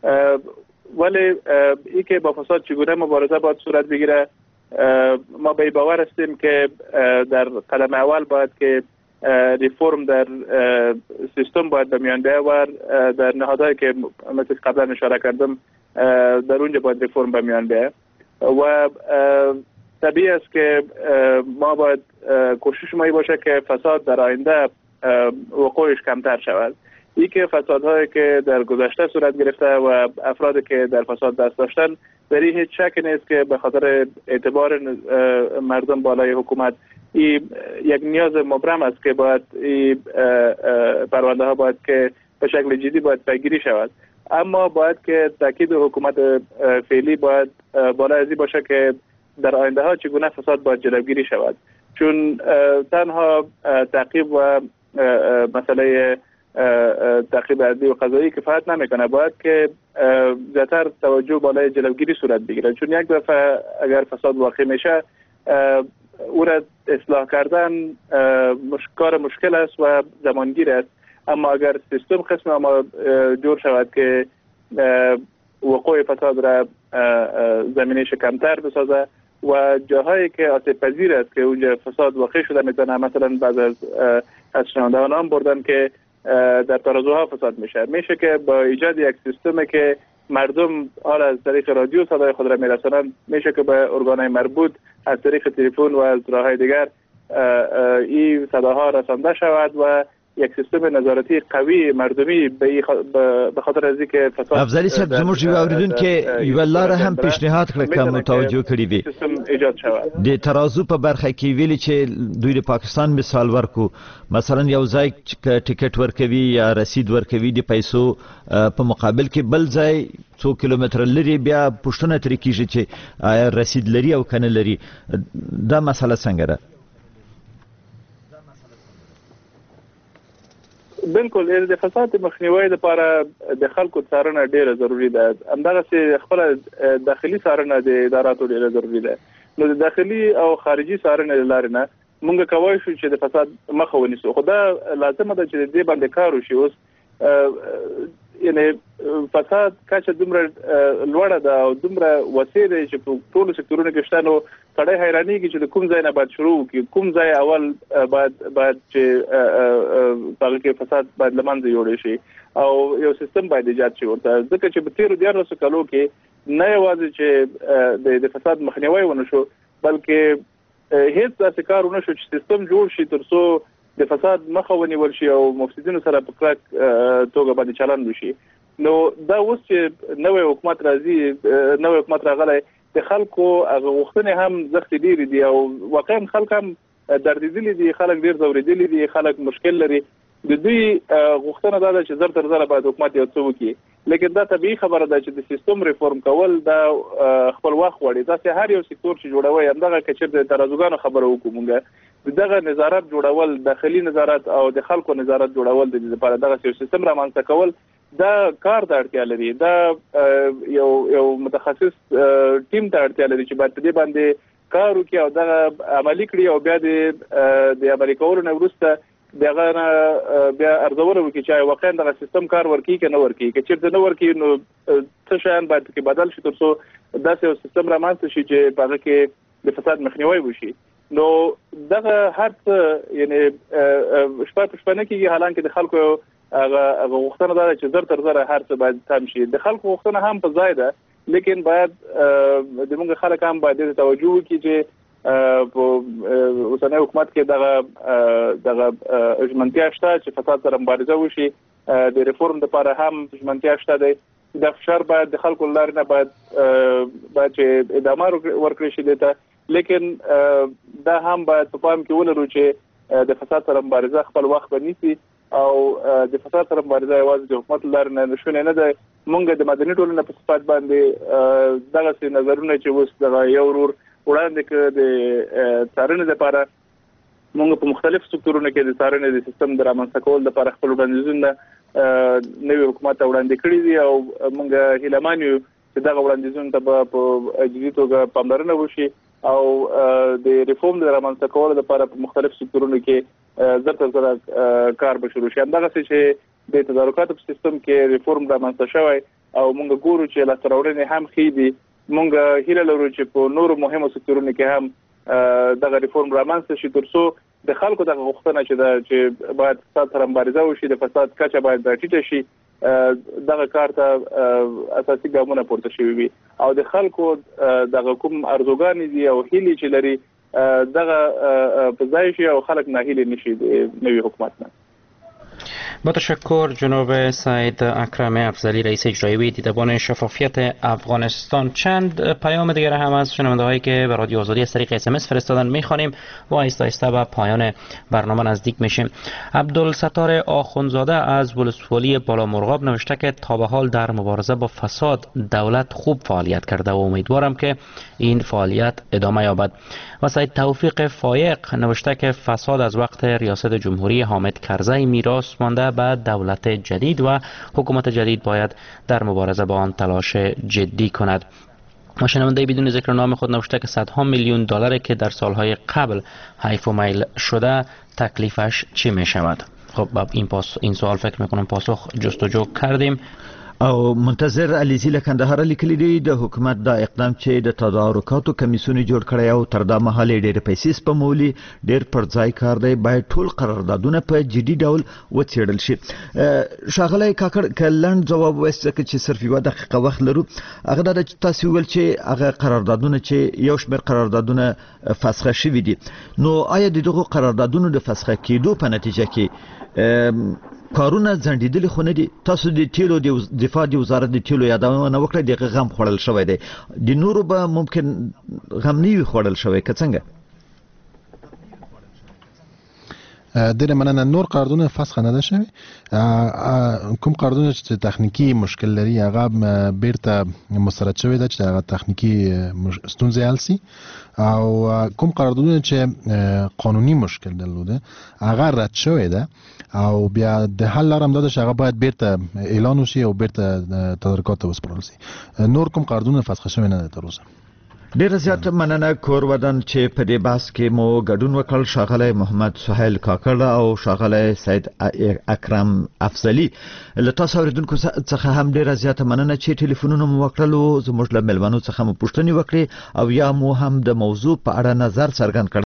ولی ای که با فساد چگونه مبارزه باید صورت بگیره، ما به باور هستیم که در قدم اول باید که ریفورم در سیستم باید به میان بیاید و در نهادهایی که مثل قبلا اشاره کردم در اونجا باید ریفورم به میان بیاید و طبیعی است که ما باید کوشش ما باشه که فساد در آینده وقوعش کمتر شود. ای که فسادهایی که در گذشته صورت گرفته و افرادی که در فساد دست داشتن در این هیچ شک نیست که به خاطر اعتبار مردم بالای حکومت این یک نیاز مبرم است که باید این پرونده ها باید که به شکل جدی باید پیگیری شود. اما باید که تاکید حکومت فعلی باید بالای ازی باشه که در آینده ها چگونه فساد باید جلوگیری شود، چون تنها تعقیب و مسئله تعقیب عدلی و قضایی کفایت نمیکنه. باید که زیادتر توجه بالای جلوگیری صورت بگیره، چون یک دفعه اگر فساد واقع میشه او را اصلاح کردن کار مشکل است و زمانگیر است. اما اگر سیستم قسم اما جور شود که وقوع فساد را زمینش کمتر بسازه و جاهایی که آسیب پذیر است که اونجا فساد واقع شده میتونه، مثلا بعض از شنوندگان هم بردن که در ترازوها فساد میشه که با ایجاد یک سیستمی که مردم حال از طریق رادیو صدای خود را میرسانند، میشه که به ارگانهای مربوط از طریق تلفن و از راههای دیگر این صداها رسانده شود و یک سیستم نظارتی قوی مردمی به خاطر از اینکه فساد افضلی صاحب زموږ یو اوریدونکو یو لاره هم پیشنهاد کړه کوم متوجه کړی وي سیستم ایجاد شود. د ترازو په برخه کې ویلي چې دوی د پاکستان مثال ورکو، مثلا یو ځای ټیکټ ورکوي یا رسید ورکوي د پیسو په مقابل کې بل ځای 100 کیلومتر لري بیا پوښتنه ترې کیږي چې آیا رسید لري او کنه لري. دا مسله څنګه ده؟ بالکل د فساد مخنیوي لپاره د خلکو څارنه ډیره ضروری ده. همدغه چې خپل داخلي څارنه د اداراتو ډیره ضروری ده. نو د داخلي او خارجي څارنه لاره نه مونږ کوی شو چې د فساد مخه ونیسو. خو دا لازمه ده چې دې باندې کار وشي. اوس یعنی فساد کچه دومره لوړه ده او دومره وسیع ده چې په ټولو سکتورونو کې شته، نو سړی حیرانېږي چې د کوم ځای نه باید شروع وکړي، کوم ځای اول باید چې هغه کې فساد باید له منځه یوړی شي او یو سیستم باید ایجاد شي ورته. ځکه چې په تیرو 14 کالو کې نه یوازې چې د فساد مخنیوی ونه شو، بلکې هیڅ داسې کار ونه شو چې سیستم جوړ شي تر څو د فساد مخه ونیول شي او مفسدینو سره په کلک توګه باندې چلند وشي. نو دا اوس چې نوې حکومت راځي، نوې حکومت راغلی، د خلکو هغه غوښتنې هم زښتې ډېرې دي او واقعا خلک هم دردېدلي دي، خلک ډېر ځورېدلي دي، خلک مشکل لري. د دوی غوښتنه دا ده چې زر تر زره باید حکومت یو څه وکړي، لیکن دا طبیعي خبره ده چې د سیستم ریفورم کول دا خپل وخت غواړي. داسې هر یو سکتور چې جوړوي همدغه که چېرته د ترازوګانو خبره وکړو مونږ دغه نظارت جوړول، داخلي نظارت او د خلکو نظارت جوړول د دې لپاره دغه یو سیستم رامنځته کول دا کار ته اړتیا لري. دا یو متخصص ټیم ته اړتیا لري چې باید په دې باندې کار وکړي او دغه عملي کړي او بیا د عملي کولو نه وروسته دغه بیا ارزونه وکړي چې واقعا دغه سیستم کار ورکړي که نه ورکړي. که چېرته نه ورکړي نو څه شیان باید کې بدل شي تر څو داسې یو سیستم رامنځته شي چې په هغه کې د فساد مخنیوی وشي. نو دغه هر څه یعنی شپه په شپه نه کېږي، حالانکه د خلکو هغه غوښتنه ده چې زر تر زره هر څه باید تم شي. د خلکو غوښتنه هم په ځای ده، لیکن باید د موږ خلک هم باید دې توجه وکړي چې په اوسنۍ حکومت کې دغه ژمنتیا شته چې فساد سره مبارزه وشي. د ریفورم لپاره هم ژمنتیا شته دی. د فشار باید د خلکو لارې نه باید چې ادامه ورکړي شي دې ته، لیکن دا هم باید په پام کې ولرو چې د فساد سره مبارزه خپل وخت ونیسي او د فساد سره مبارزه یوازې د حکومت لارې نه نشونې نه ده. مونږ د مدني ټولنې په صفت باندې دغسې نظرونه چې اوس دغه یو ورور وړاندې کړ د څارنې لپاره موږ په مختلف سکتورونو کې د څارنې د سیستم د رامنځته کولو لپاره خپل وړاندیزونه نوي حکومت ته وړاندې کړي دي او موږ هیله مان یو چې دغه وړاندیزونه ته په جدي توګه پاملرنه وشي او د ریفورم د رامنځته کولو لپاره په مختلف سکتورونو کې زړه کار به شروع شي. همدغه چې د تدارکاتو په سیستم کې ریفورم رامنځته شوی او موږ ګورو چې لاسته راوړنې هم ښې دي. موږ هیله لرو چې په نورو مهمو سکتورونو کې هم دغه ریفورم رامنځته شي ترڅو د خلکو دغه غوښتنه چې باید فساد سره مبارزه وشي، د فساد کچه باید راټیټه شي، دغه کار ته اساسي ګامونه پورته شوي وي او د خلکو دغه کوم ارزوګانې دي او هیلې چې لري دغه په ځای شي او خلک ناهیلې نشي د نوي حکومت نه. با تشکر جناب سعید اکرم افضلی رئیس اجرایی دیدبان شفافیت افغانستان. چند پیام دیگر هم از شنونده هایی که به رادیو آزادی از طریق SMS فرستادن میخوانیم و آهسته آهسته به پایان برنامه نزدیک میشیم. عبدالستار آخونزاده از ولسوالی بالا مرغاب نوشته که تا به حال در مبارزه با فساد دولت خوب فعالیت کرده و امیدوارم که این فعالیت ادامه یابد. و سید توفیق فایق نوشته که فساد از وقت ریاست جمهوری حامد کرزی میراث مانده به دولت جدید و حکومت جدید باید در مبارزه با آن تلاش جدی کند. و شنونده بدون ذکر نام خود نوشته که صدها میلیون دلاری که در سالهای قبل حیف و میل شده تکلیفش چی می شود؟ خب این سوال فکر میکنم پاسخ جستجو کردیم. او منتظر علیزی له کندهار لیکلی دی د حکومت دا اقدام چې د تدارکاتو کمیسیون جوړ کړی او تر دا مهاله ډېر پیسې سپمولي ډېر پر ځای کار دی باید ټول قراردادونه په جدي ډول وڅېړل شي. ښاغلی کاکړ کلند جواب وایست چې صرف یو دقیقه وخت لرو هغه دا تاسو ویل چې هغه قراردادونه چې یو شمېر قراردادونه فسخه شوي دي نو آیا دغه قراردادونو د فسخه کېدو په نتیجه کې کارونه ځنډېدلي خو نه دي؟ تاسو د تیلو د دفاع د وزارت د تیلو یادونه وکړه دغه غم خوړل شوی دی، د نورو به ممکن غم نه وي خوړل شوی که څنګه؟ ډېره مننه. نور قراردادونه فسخه نه ده شوي. کوم قراردادونه چې تخنیکي مشکل لري هغه بیرته مسترد شوی ده چې هغه تخنیکي ستونزې حل سي او کوم قراردادونه چې قانوني مشکل درلوده هغه رد شوی ده او بیا د حل لاره هم دا ده چې هغه باید بیرته اعلان وشي او بیرته تدارکات ته وسپارل سي. نور کوم قراردادونه فسخه شوی نه ده تر اوسه. ډیره زیاته مننه کور ودان چې په دې بحث کې مو ګډون وکړ. ښاغلی محمد سهیل کاکړ او ښاغلی سید اکرم افضلی. له تاسو اوریدونکو څخه هم ډیره زیاته مننه چې ټلیفونونه مو وکړلو، زموږ له میلمنو څخه مو پوښتنې وکړې او یا مو هم د موضوع په اړه نظر څرګند کړ.